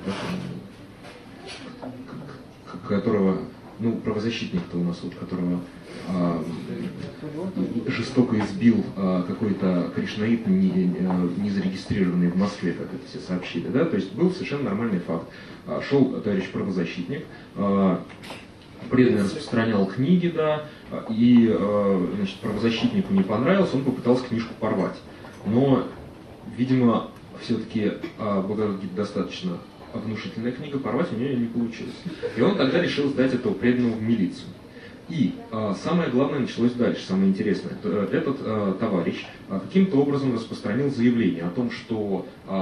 которого, ну, правозащитник-то у нас вот, которого жестоко избил какой-то кришнаит, не зарегистрированный в Москве, как это все сообщили, да, то есть был совершенно нормальный факт. Шел товарищ правозащитник, преданно распространял книги, да, и, значит, правозащитнику не понравилось, он попытался книжку порвать. Но, видимо, все-таки Бхагавад-гита достаточно внушительная книга, порвать у нее не получилось. И он тогда решил сдать этого преданного в милицию. И самое главное началось дальше, самое интересное. Этот товарищ каким-то образом распространил заявление о том, что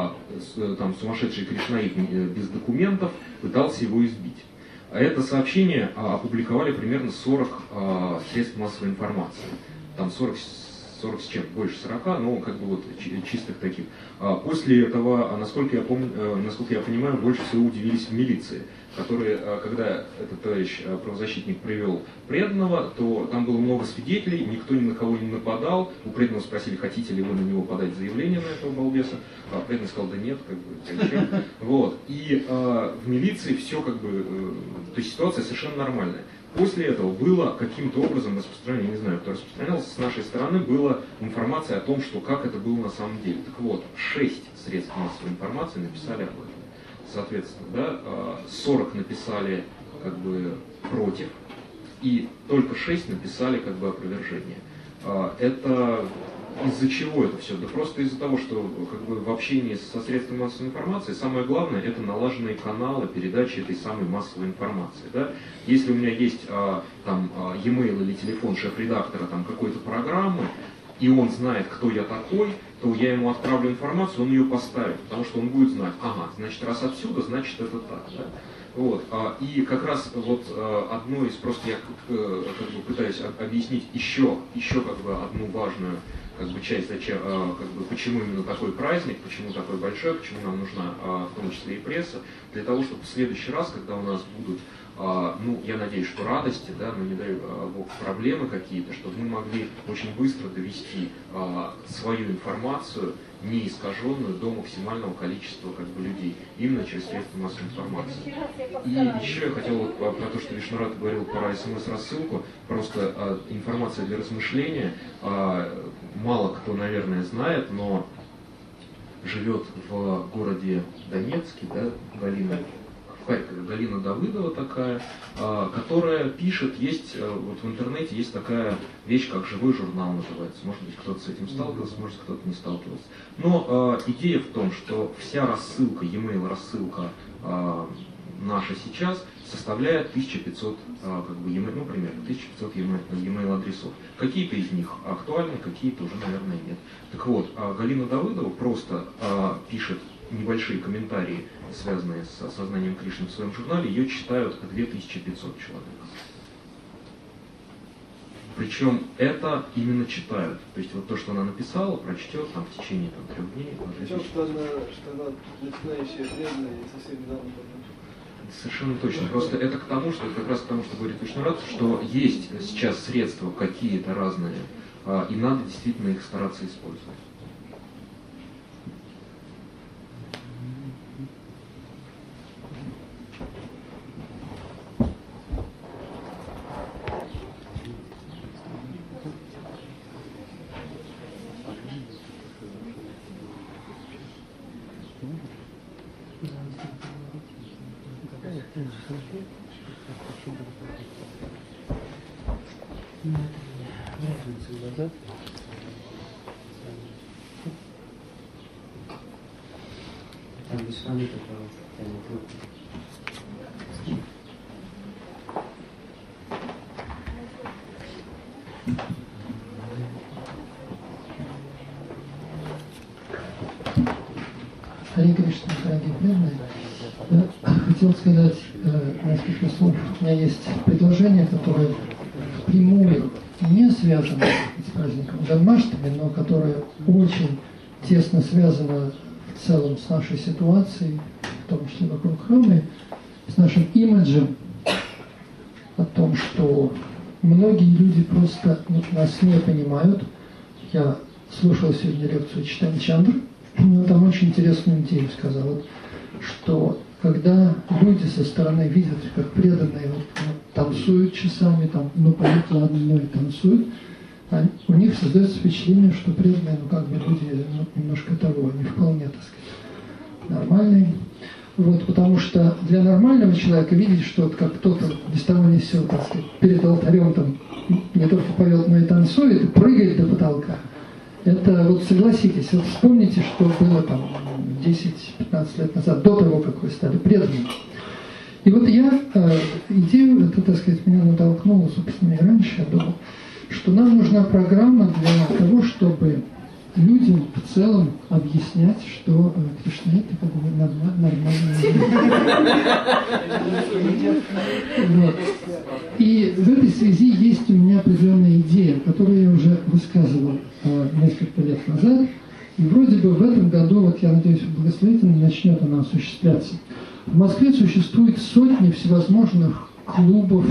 там сумасшедший кришнаит без документов пытался его избить. Это сообщение опубликовали примерно 40 средств массовой информации. Там 40 с чем, больше 40, но как бы вот чистых таких. После этого, насколько я понимаю, больше всего удивились в милиции, которые, когда этот товарищ правозащитник привел преданного, то там было много свидетелей, никто ни на кого не нападал. У преданного спросили, хотите ли вы на него подать заявление на этого балбеса. Преданный сказал, да нет, как бы, зачем. Вот. И в милиции все как бы, то есть ситуация совершенно нормальная. После этого было каким-то образом распространено, не знаю, кто распространялся, с нашей стороны была информация о том, что как это было на самом деле. Так вот, 6 средств массовой информации написали об этом. Соответственно, да, 40 написали как бы против, и только 6 написали как бы опровержение. Это из-за чего это все? Да просто из-за того, что как бы в общении со средствами массовой информации самое главное это налаженные каналы передачи этой самой массовой информации. Да? Если у меня есть там e-mail или телефон шеф-редактора там какой-то программы, и он знает, кто я такой, то я ему отправлю информацию, он ее поставит, потому что он будет знать, ага, значит, раз отсюда, значит, это так. Да? Вот. И как раз вот одно из, просто я как бы пытаюсь объяснить еще как бы одну важную как бы часть, зачем, как бы, почему именно такой праздник, почему такой большой, почему нам нужна в том числе и пресса, для того, чтобы в следующий раз, когда у нас будут, ну, я надеюсь, что радости, да, но не дай бог проблемы какие-то, чтобы мы могли очень быстро довести свою информацию, не искаженную, до максимального количества как бы, людей, именно через средства массовой информации. И еще я хотел вот, про то, что Вишнурат говорил про СМС-рассылку, просто информация для размышления. Мало кто, наверное, знает, но живет в городе Донецке, да, Галина в Харькове, Галина Давыдова такая, которая пишет, есть, вот в интернете есть такая вещь, как живой журнал называется. Может быть, кто-то с этим сталкивался, может, кто-то не сталкивался. Но идея в том, что вся рассылка, e-mail рассылка наша сейчас составляет 1500, как бы, ну, примерно 1500 e-mail адресов. Какие-то из них актуальны, какие-то уже, наверное, нет. Так вот, Галина Давыдова просто пишет небольшие комментарии, связанные с осознанием Кришны в своем журнале, ее читают 2500 человек. Причем это именно читают. То есть вот то, что она написала, прочтет там в течение 3 дней. Причем, что она начинающая, преданная и совсем недавно. Совершенно точно. Просто это к тому, что как раз к тому, что говорит Вишнарат, что есть сейчас средства какие-то разные, и надо действительно их стараться использовать. Харе Кришна, дорогие преданные, хотел сказать несколько слов. У меня есть предложение, которое впрямую не связано с праздником Джанмаштами, но которое очень тесно связано в целом с нашей ситуацией, в том числе вокруг храма, с нашим имиджем, о том, что многие люди просто нас не понимают. Я слушал сегодня лекцию Чайтанья Чандры, он там очень интересную идею сказал, что когда люди со стороны видят, как преданные танцуют часами, там, поют, ладно, и танцуют, у них создается впечатление, что преданные, как бы люди немножко того, не вполне, так сказать, нормальные. Вот, потому что для нормального человека видеть, что как кто-то без того ни сил, так сказать, перед алтарем там не только поет, но и танцует, и прыгает до потолка. Это вот согласитесь, вот вспомните, что было там 10-15 лет назад, до того, как вы стали преданными. И вот я идею, это, так сказать, меня натолкнуло, собственно, и раньше, я думал, что нам нужна программа для того, чтобы людям в целом объяснять, что Кришна — это как бы нормальная жизнь. И в этой связи есть у меня определенная идея, которую я уже высказывал несколько лет назад. И вроде бы в этом году, вот я надеюсь, благословительно начнет она осуществляться. В Москве существует сотни всевозможных клубов,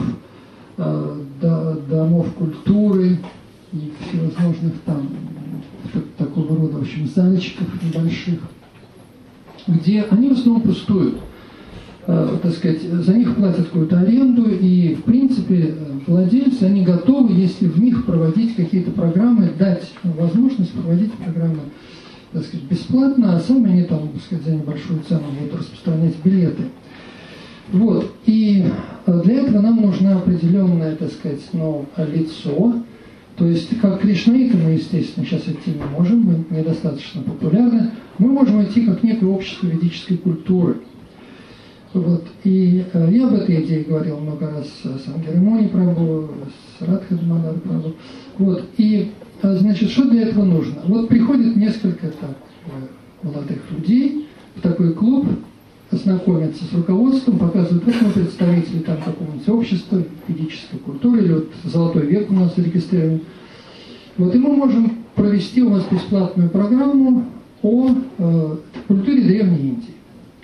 домов культуры и всевозможных там такого рода, в общем, зальчиков небольших, где они в основном пустуют. Так сказать, за них платят какую-то аренду, и, в принципе, владельцы, они готовы, если в них проводить какие-то программы, дать возможность проводить программы, так сказать, бесплатно, а сами они там, так сказать, за небольшую цену будут распространять билеты. Вот. И для этого нам нужно определенное, так сказать, лицо. То есть, как кришнаиты мы, естественно, сейчас идти не можем, мы недостаточно популярны. Мы можем идти как некое общество ведической культуры. Вот. И я об этой идее говорил много раз с Ангеремони Прабху, с Радхадманар Прабху. Вот. И, значит, что для этого нужно? Вот приходит несколько молодых людей в такой клуб, знакомятся с руководством, показывают, вот мы представители там какого-нибудь общества, ведической культуры, или вот Золотой век у нас зарегистрирован. Вот, и мы можем провести у вас бесплатную программу о культуре Древней Индии.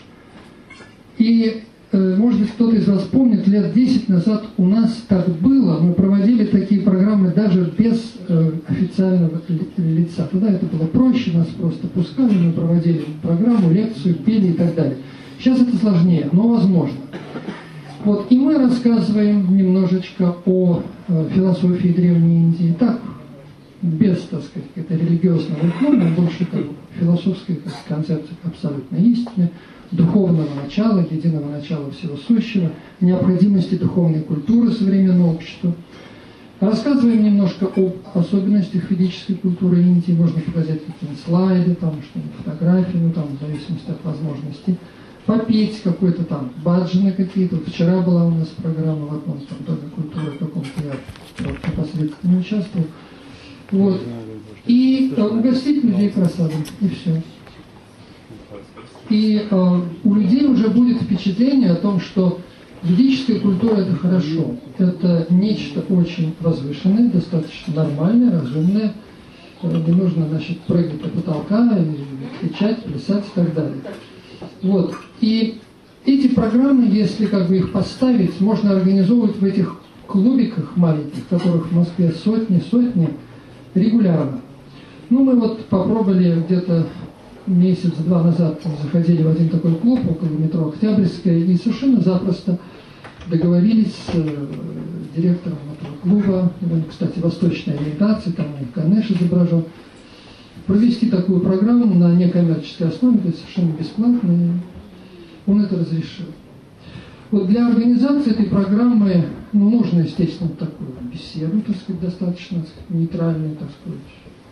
И, может быть, кто-то из вас помнит, лет 10 назад у нас так было, мы проводили такие программы даже без официального лица. Тогда это было проще, нас просто пускали, мы проводили программу, лекцию, пели и так далее. Сейчас это сложнее, но возможно. Вот, и мы рассказываем немножечко о философии Древней Индии, так, без, так сказать, какой-то религиозного уклона, больше как философской концепции абсолютной истины. духовного начала, единого начала всего сущего, необходимости духовной культуры современного общества. Рассказываем немножко об особенностях ведической культуры Индии, можно показать какие-нибудь слайды, там что-нибудь, фотографии, ну там в зависимости от возможностей. Попеть какой-то там, баджаны какие-то. Вот вчера была у нас программа в одном там доме культуры каком-то, я вот, непосредственно не участвовал. Вот. И угостить людей просадом, и все. И у людей уже будет впечатление о том, что ведическая культура – это хорошо. Это нечто очень возвышенное, достаточно нормальное, разумное. Не нужно, значит, прыгать до потолка, и кричать, плясать и так далее. Вот. И эти программы, если как бы их поставить, можно организовывать в этих клубиках маленьких, которых в Москве сотни, регулярно. Ну, мы вот попробовали где-то месяц-два назад, заходили в один такой клуб около метро Октябрьская, и совершенно запросто договорились с директором этого клуба, он, кстати, восточной ориентации, там у них Ганеш изображен, провести такую программу на некоммерческой основе, то есть совершенно бесплатно, и он это разрешил. Вот для организации этой программы нужно, естественно, такую беседу, так сказать, достаточно нейтральную, так сказать.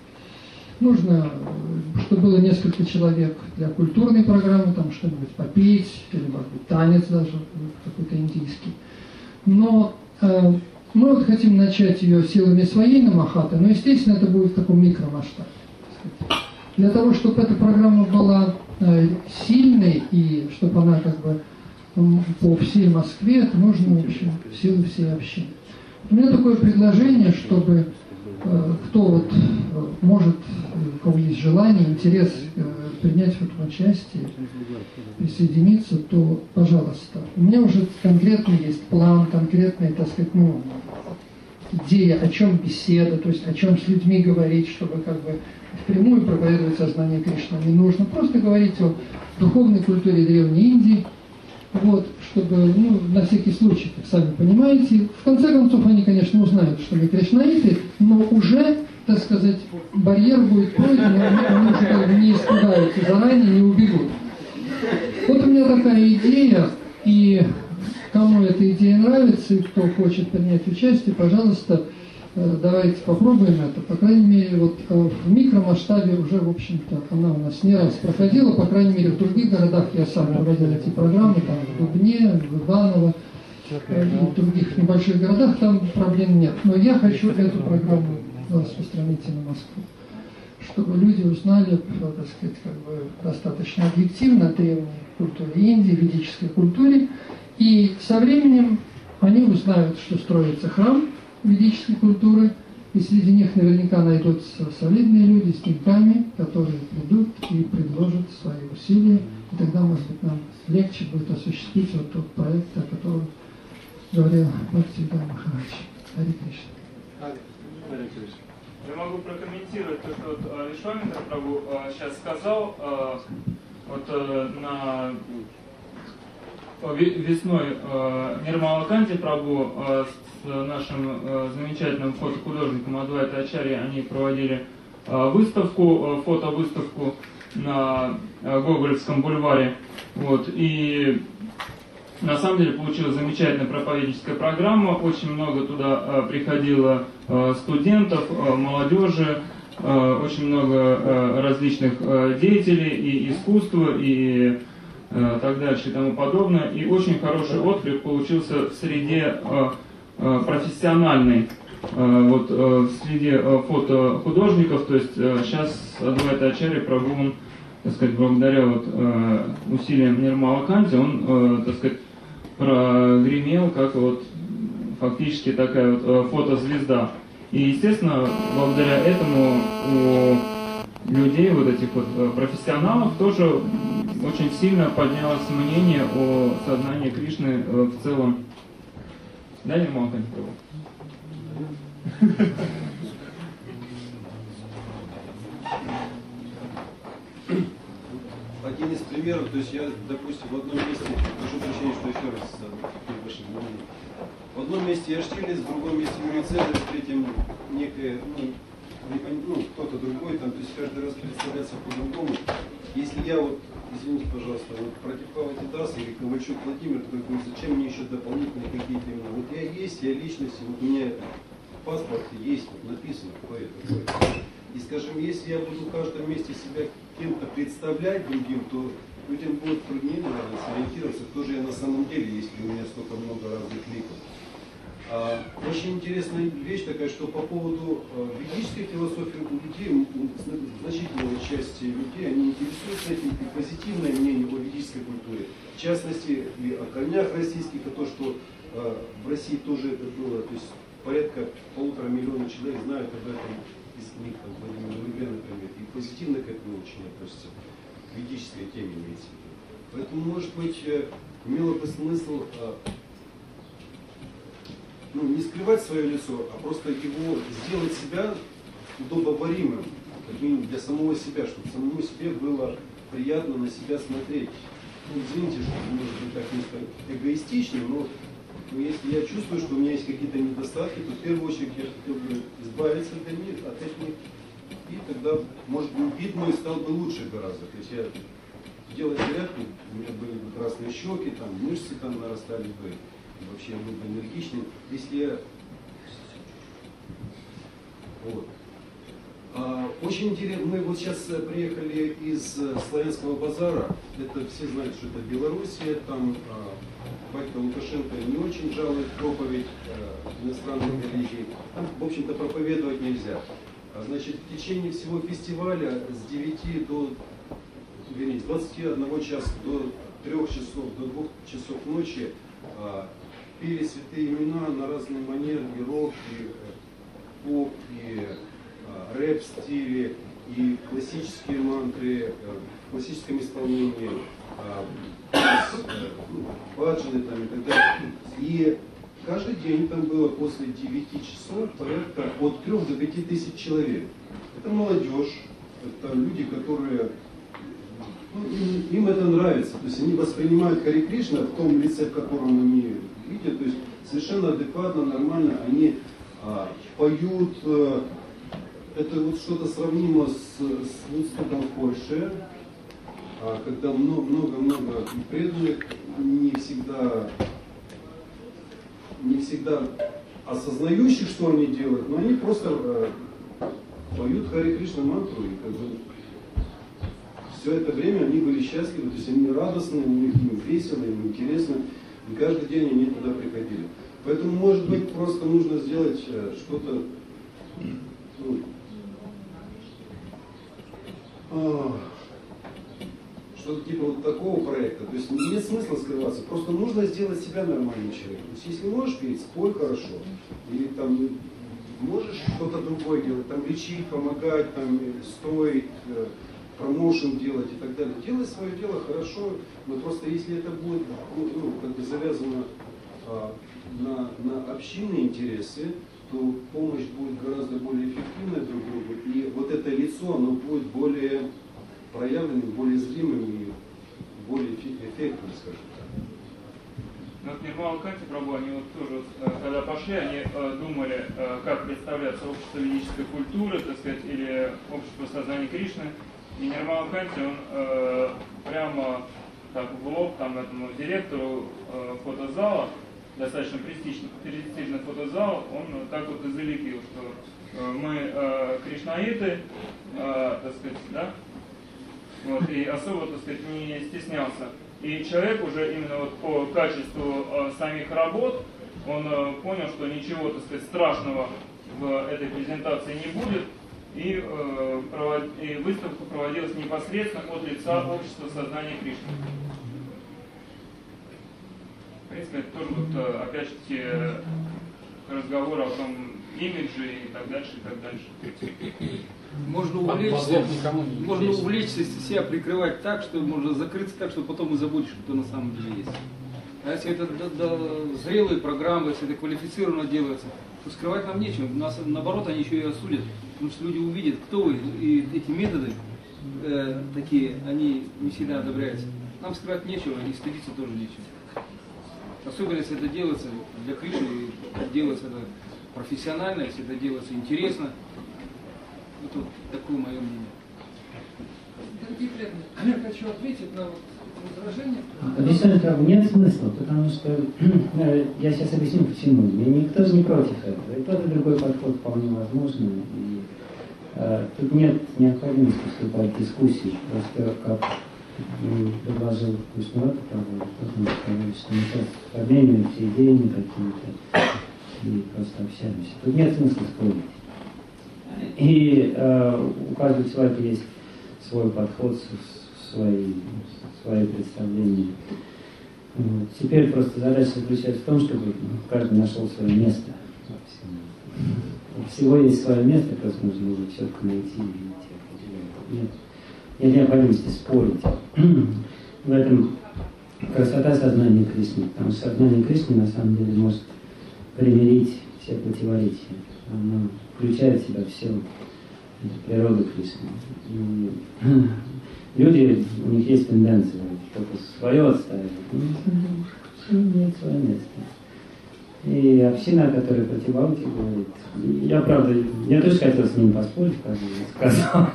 Нужно, чтобы было несколько человек для культурной программы, там что-нибудь попеть, или, может быть, танец даже какой-то индийский. Но мы вот хотим начать ее силами своей на Махаты, но, естественно, это будет в таком микромасштабе. Для того, чтобы эта программа была сильной и чтобы она как бы по всей Москве, это нужно, в общем, силы всей общины. У меня такое предложение, чтобы кто вот может, у кого есть желание, интерес принять в этом участие, присоединиться, то пожалуйста. У меня уже конкретно есть план, конкретная, так сказать, идея, о чем беседа, то есть о чем с людьми говорить, чтобы как бы впрямую проповедовать сознание Кришны не нужно. Просто говорить о духовной культуре Древней Индии, вот, чтобы, на всякий случай, как сами понимаете, в конце концов они, конечно, узнают, что мы кришнаиты, но уже, так сказать, барьер будет пройден, они уже как бы не испугаются заранее, не убегут. Вот у меня такая идея, и кому эта идея нравится, и кто хочет принять участие, пожалуйста, давайте попробуем это. По крайней мере, вот в микромасштабе уже, в общем-то, она у нас не раз проходила, по крайней мере, в других городах я сам проводил эти программы, там в Дубне, в Иваново, и в других небольших городах там проблем нет. Но я хочу эту программу распространить и на Москву, чтобы люди узнали, так сказать, как бы достаточно объективно о древней культуре Индии, ведической культуре, и со временем они узнают, что строится храм ведической культуры, и среди них наверняка найдутся солидные люди с деньгами, которые придут и предложат свои усилия, и тогда, может быть, нам легче будет осуществить вот тот проект, о котором говорил Бхактивинода Махарадж. Харе Кришна. Я могу прокомментировать то, что вот Вишвамитра Прабху сейчас сказал. Весной Нирмала Канти Прабху с нашим замечательным фотохудожником Адвайта Ачарья они проводили выставку, фотовыставку на Гогольском бульваре. Вот, и на самом деле получилась замечательная проповедническая программа. Очень много туда приходило студентов, молодежи, очень много различных деятелей и искусства, и так дальше и тому подобное. И очень хороший отклик получился в среде профессиональной, вот в среде фотохудожников. То есть сейчас Адвайта Ачарья Прабху, он, так сказать, благодаря вот усилиям Нирмала Канти, он, так сказать, прогремел как вот фактически такая вот фотозвезда. И, естественно, благодаря этому у людей, вот этих вот профессионалов, тоже очень сильно поднялось мнение о сознании Кришны в целом. Да, Нирмала Канти Прабху? Один из примеров, то есть я, допустим, в одном месте, прошу прощения, что еще раз ваше внимание. В одном месте я Штирлиц, в другом месте Юрий Цезарь, в третьем некое, кто-то другой, там, то есть каждый раз представляется по-другому. Если я вот извините, пожалуйста, вот против Павла или Ковальчук Владимир, такой говорит, зачем мне еще дополнительные какие-то имена? Вот я есть, я личность, вот у меня в паспорте есть, вот написано, кто я такой. И, скажем, если я буду в каждом месте себя кем-то представлять другим, то людям будет труднее, наверное, сориентироваться, кто же я на самом деле, если у меня столько много разных ликов. Очень интересная вещь такая, что по поводу ведической философии у людей, у значительной части людей, они интересуются этим, и позитивное мнение о ведической культуре. В частности, и о корнях российских, и то, что в России тоже это было, то есть порядка 1,5 миллиона человек знают об этом, из них, там, Владимир Лубен, например, и позитивно к этому очень относятся, к ведической теме имеется в виду. Поэтому, может быть, имело бы смысл не скрывать свое лицо, а просто его сделать себя удобоваримым, как минимум для самого себя, чтобы самому себе было приятно на себя смотреть. Ну, извините, что может быть так несколько эгоистично, но если я чувствую, что у меня есть какие-то недостатки, то в первую очередь я хотел бы избавиться от них, и тогда, может быть, вид мой стал бы лучше гораздо. То есть я делал зарядку, у меня были бы красные щеки, там, мышцы там нарастали бы. Вообще я был бы энергичным, если я... Вот. Очень интересно, мы вот сейчас приехали из Славянского базара, это все знают, что это Белоруссия, там батька Лукашенко не очень жалует проповедь иностранных религий, там, в общем-то, проповедовать нельзя. Значит, в течение всего фестиваля с 9 до, вернее, с 21 часа до 3 часов, до 2 часов ночи пели святые имена на разные манеры, и рок, и поп, и рэп стиле, и классические мантры в классическом исполнении, баджаны там и так далее. И каждый день там было после 9 часов порядка от 3 до 5 тысяч человек. Это молодежь, это люди, которые... им это нравится, то есть они воспринимают Харе Кришна в том лице, в котором они видят, то есть совершенно адекватно, нормально, они поют, это вот что-то сравнимо с Вудстоком в Польше, когда много-много преданных, не всегда осознающих, что они делают, но они просто поют Харе Кришна мантру, и как бы все это время они были счастливы, то есть они радостны, им весело, им интересно, и каждый день они туда приходили. Поэтому, может быть, просто нужно сделать что-то, что-то типа вот такого проекта. То есть нет смысла скрываться, просто нужно сделать себя нормальным человеком. То есть если можешь петь, спой хорошо, или там можешь что-то другое делать, там лечить, помогать, там строить, промоушен делать и так далее. Делай свое дело хорошо, но просто если это будет как бы завязано на общинные интересы, то помощь будет гораздо более эффективной друг другу, и вот это лицо, оно будет более проявленным, более зримым и более эффектным, скажем так. Ну, вот Нирмала Канти Прабху, они вот тоже, когда пошли, они думали, как представляться общество ведической культуры, так сказать, или общество сознания Кришны. И Нирмала Канти, он прямо так в лоб там этому директору фотозала, достаточно престижный фотозал, он так вот и залепил, что мы кришнаиты, так сказать, да, вот, и особо, так сказать, не стеснялся. И человек уже именно вот по качеству самих работ, он понял, что ничего, так сказать, страшного в этой презентации не будет, и выставка проводилась непосредственно от лица общества сознания Кришны. В принципе, это тоже вот, опять же, разговор о том имидже и так дальше, и так дальше. Можно увлечься, себя прикрывать так, что можно закрыться так, что потом и забудешь, что на самом деле есть. А если это зрелые программы, если это квалифицированно делается, то скрывать нам нечего. Нас, наоборот, они еще и осудят, потому что люди увидят, кто вы, и эти методы такие, они не всегда одобряются. Нам скрывать нечего, и стыдиться тоже нечего. Особенно, если это делается для Кришны, делается это профессионально, если это делается интересно. Это вот такое мое мнение. Дорогие преданные, я хочу ответить на вот возражение. Объяснять как бы нет смысла, потому что я сейчас объясню почему. Никто же не против этого. И тот и другой подход вполне возможен. И тут нет необходимости вступать в дискуссию. Просто как предложил Кушнаров, что мы сейчас обмениваемся идеями какими-то и просто общаемся. Тут нет смысла спорить. И у каждого человека есть свой подход, свои представления. Вот. Теперь просто задача заключается в том, чтобы каждый нашел свое место. У всего есть свое место, просто нужно его четко найти и идти. Нет необходимости спорить. В этом красота сознания Кришны, потому что сознание Кришны на самом деле может примирить все противоречия. Оно включает в себя все природу Кришны. И люди, у них есть тенденция только свое отставить. Нет свое место. И община, которая про Тибаути говорит, я тоже хотел с ним поспорить, как я сказал.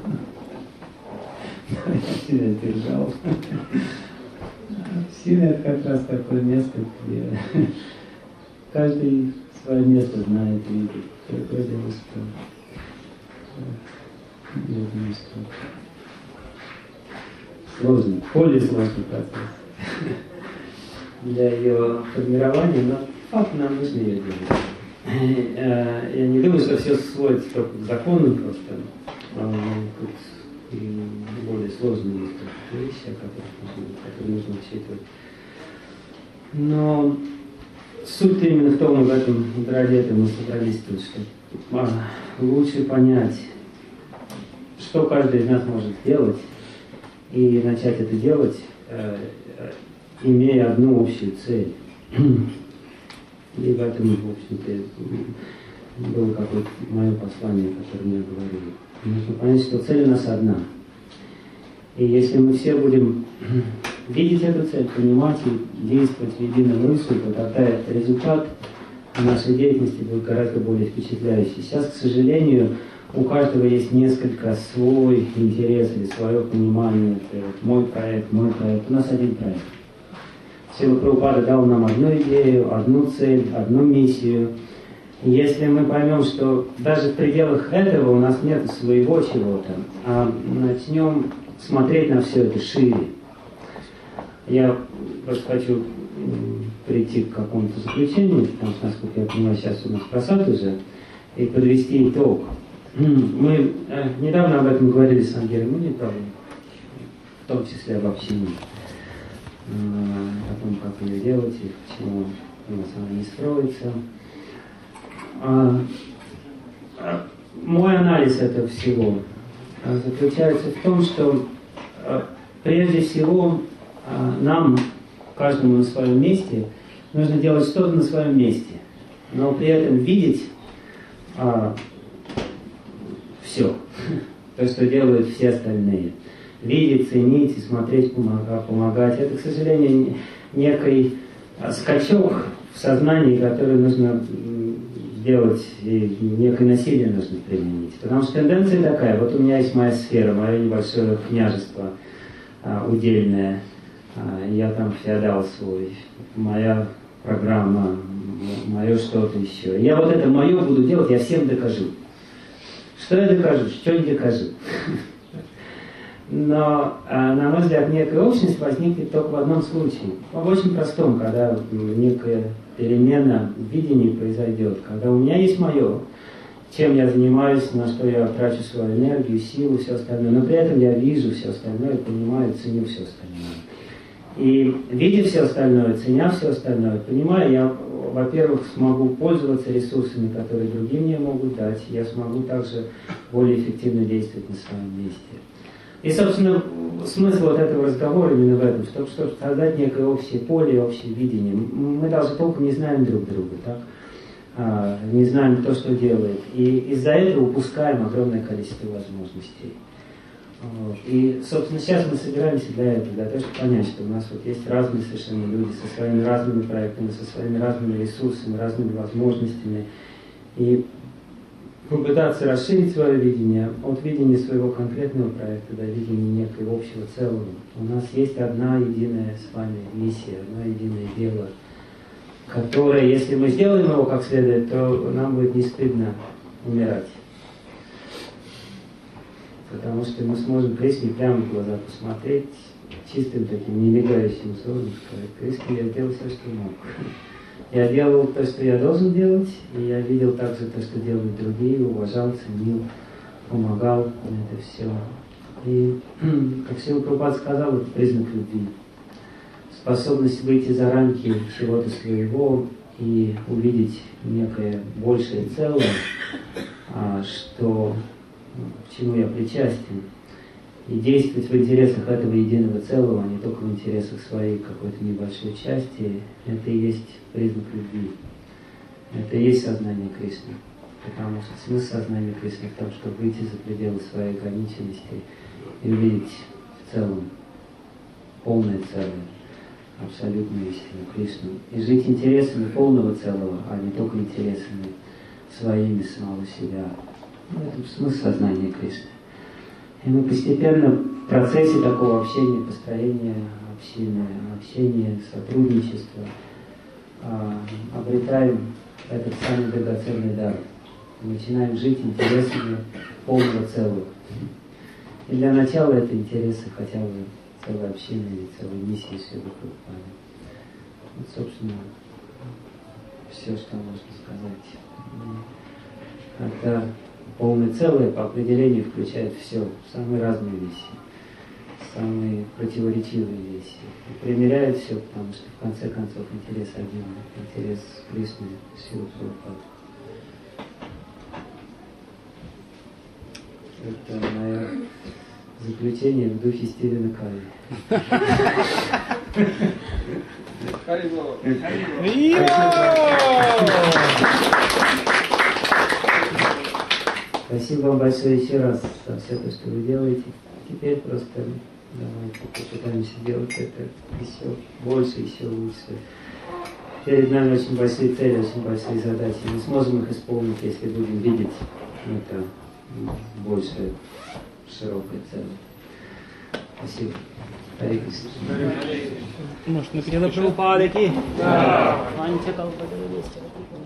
Я себя держал. Община — это как раз такое место, где каждый свое место знает и видит. Такое дело, что я думаю, что сложный, более сложный процесс для ее формирования, но факт нам нужно ее делать. Я не думаю, что все сводится только к закону просто. Тут и более сложные есть вещи, которые нужно учитывать. Но суть именно в том, в этом, ради этого мы собрались тут, что лучше понять, что каждый из нас может сделать, и начать это делать, имея одну общую цель. И в этом, в общем-то, было какое-то мое послание, о котором я говорил. Нужно понять, что цель у нас одна. И если мы все будем видеть эту цель, понимать и действовать в едином русле, то тогда результат нашей деятельности будет гораздо более впечатляющий. Сейчас, к сожалению, у каждого есть несколько свой интерес или свое понимание. Это мой проект. У нас один проект. Шрила Прабхупада дал нам одну идею, одну цель, одну миссию. И если мы поймем, что даже в пределах этого у нас нет своего чего-то, а начнем смотреть на все это шире. Я просто хочу прийти к какому-то заключению, потому что, насколько я понимаю, сейчас у нас просад уже, и подвести итог. Мы недавно об этом говорили с Ангелой Муни-Прабху, в том числе об общине, о том, как ее делать и почему у нас она не строится. Мой анализ этого всего заключается в том, что прежде всего нам, каждому на своем месте, нужно делать что-то на своем месте, но при этом видеть все, то, что делают все остальные. Видеть, ценить и смотреть, помогать. Это, к сожалению, некий скачок в сознании, который нужно сделать, и некое насилие нужно применить. Потому что тенденция такая: вот у меня есть моя сфера, мое небольшое княжество удельное, я там феодал свой, моя программа, мое что-то еще. Я вот это мое буду делать, я всем докажу. Что я докажу, что не докажу. Но, на мой взгляд, некая общность возникнет только в одном случае. В очень простом, когда некая перемена в видении произойдет. Когда у меня есть мое, чем я занимаюсь, на что я трачу свою энергию, силу, все остальное. Но при этом я вижу все остальное, понимаю, ценю все остальное. И видя все остальное, ценя все остальное, понимаю, я, во-первых, смогу пользоваться ресурсами, которые другие мне могут дать. Я смогу также более эффективно действовать на своем месте. И, собственно, смысл вот этого разговора именно в этом, чтобы создать некое общее поле, общее видение. Мы даже толком не знаем друг друга, так? Не знаем, кто что делает. И из-за этого упускаем огромное количество возможностей. Вот. И, собственно, сейчас мы собираемся для того, чтобы понять, что у нас вот есть разные совершенно люди со своими разными проектами, со своими разными ресурсами, разными возможностями. И попытаться расширить свое видение от видения своего конкретного проекта до видения некого общего целого. У нас есть одна единая с вами миссия, одно единое дело, которое, если мы сделаем его как следует, то нам будет не стыдно умирать. Потому что мы сможем Кришне прямо в глаза посмотреть, чистым таким, не мигающим взором, сказать: Кришна, я сделал все, что мог. Я делал то, что я должен делать, и я видел также то, что делают другие, уважал, ценил, помогал, это все. И, как Шрила Прабхупада сказал, это признак любви. Способность выйти за рамки чего-то своего и увидеть некое большее целое, что, к чему я причастен, и действовать в интересах этого единого целого, а не только в интересах своей какой-то небольшой части, это и есть признак любви. Это и есть сознание Кришны. Потому что смысл сознания Кришны в том, чтобы выйти за пределы своей ограниченности и увидеть в целом полное целое, абсолютную истину Кришну. И жить интересами полного целого, а не только интересами своими самого себя. Это смысл сознания Кришны. И мы постепенно в процессе такого общения, построения общины, общения, сотрудничества обретаем этот самый драгоценный дар. Начинаем жить интересами полного целого. И для начала это интересы хотя бы целой общины или целой миссии Шрилы Прабхупады. Вот, собственно, все, что можно сказать. Это полное целое по определению включает все, самые разные вещи, самые противоречивые вещи. И примеряет все, потому что в конце концов интерес один, интерес Кришны, Шрилы Прабхупады. Это мое заключение в духе Стивена Карри. Спасибо вам большое еще раз за все то, что вы делаете. Теперь просто давайте попытаемся делать это еще больше, еще лучше. Перед нами очень большие цели, очень большие задачи. Мы сможем их исполнить, если будем видеть это больше широкое целое. Спасибо. Харе Кришна. Может, на Прабхупада ки? Да.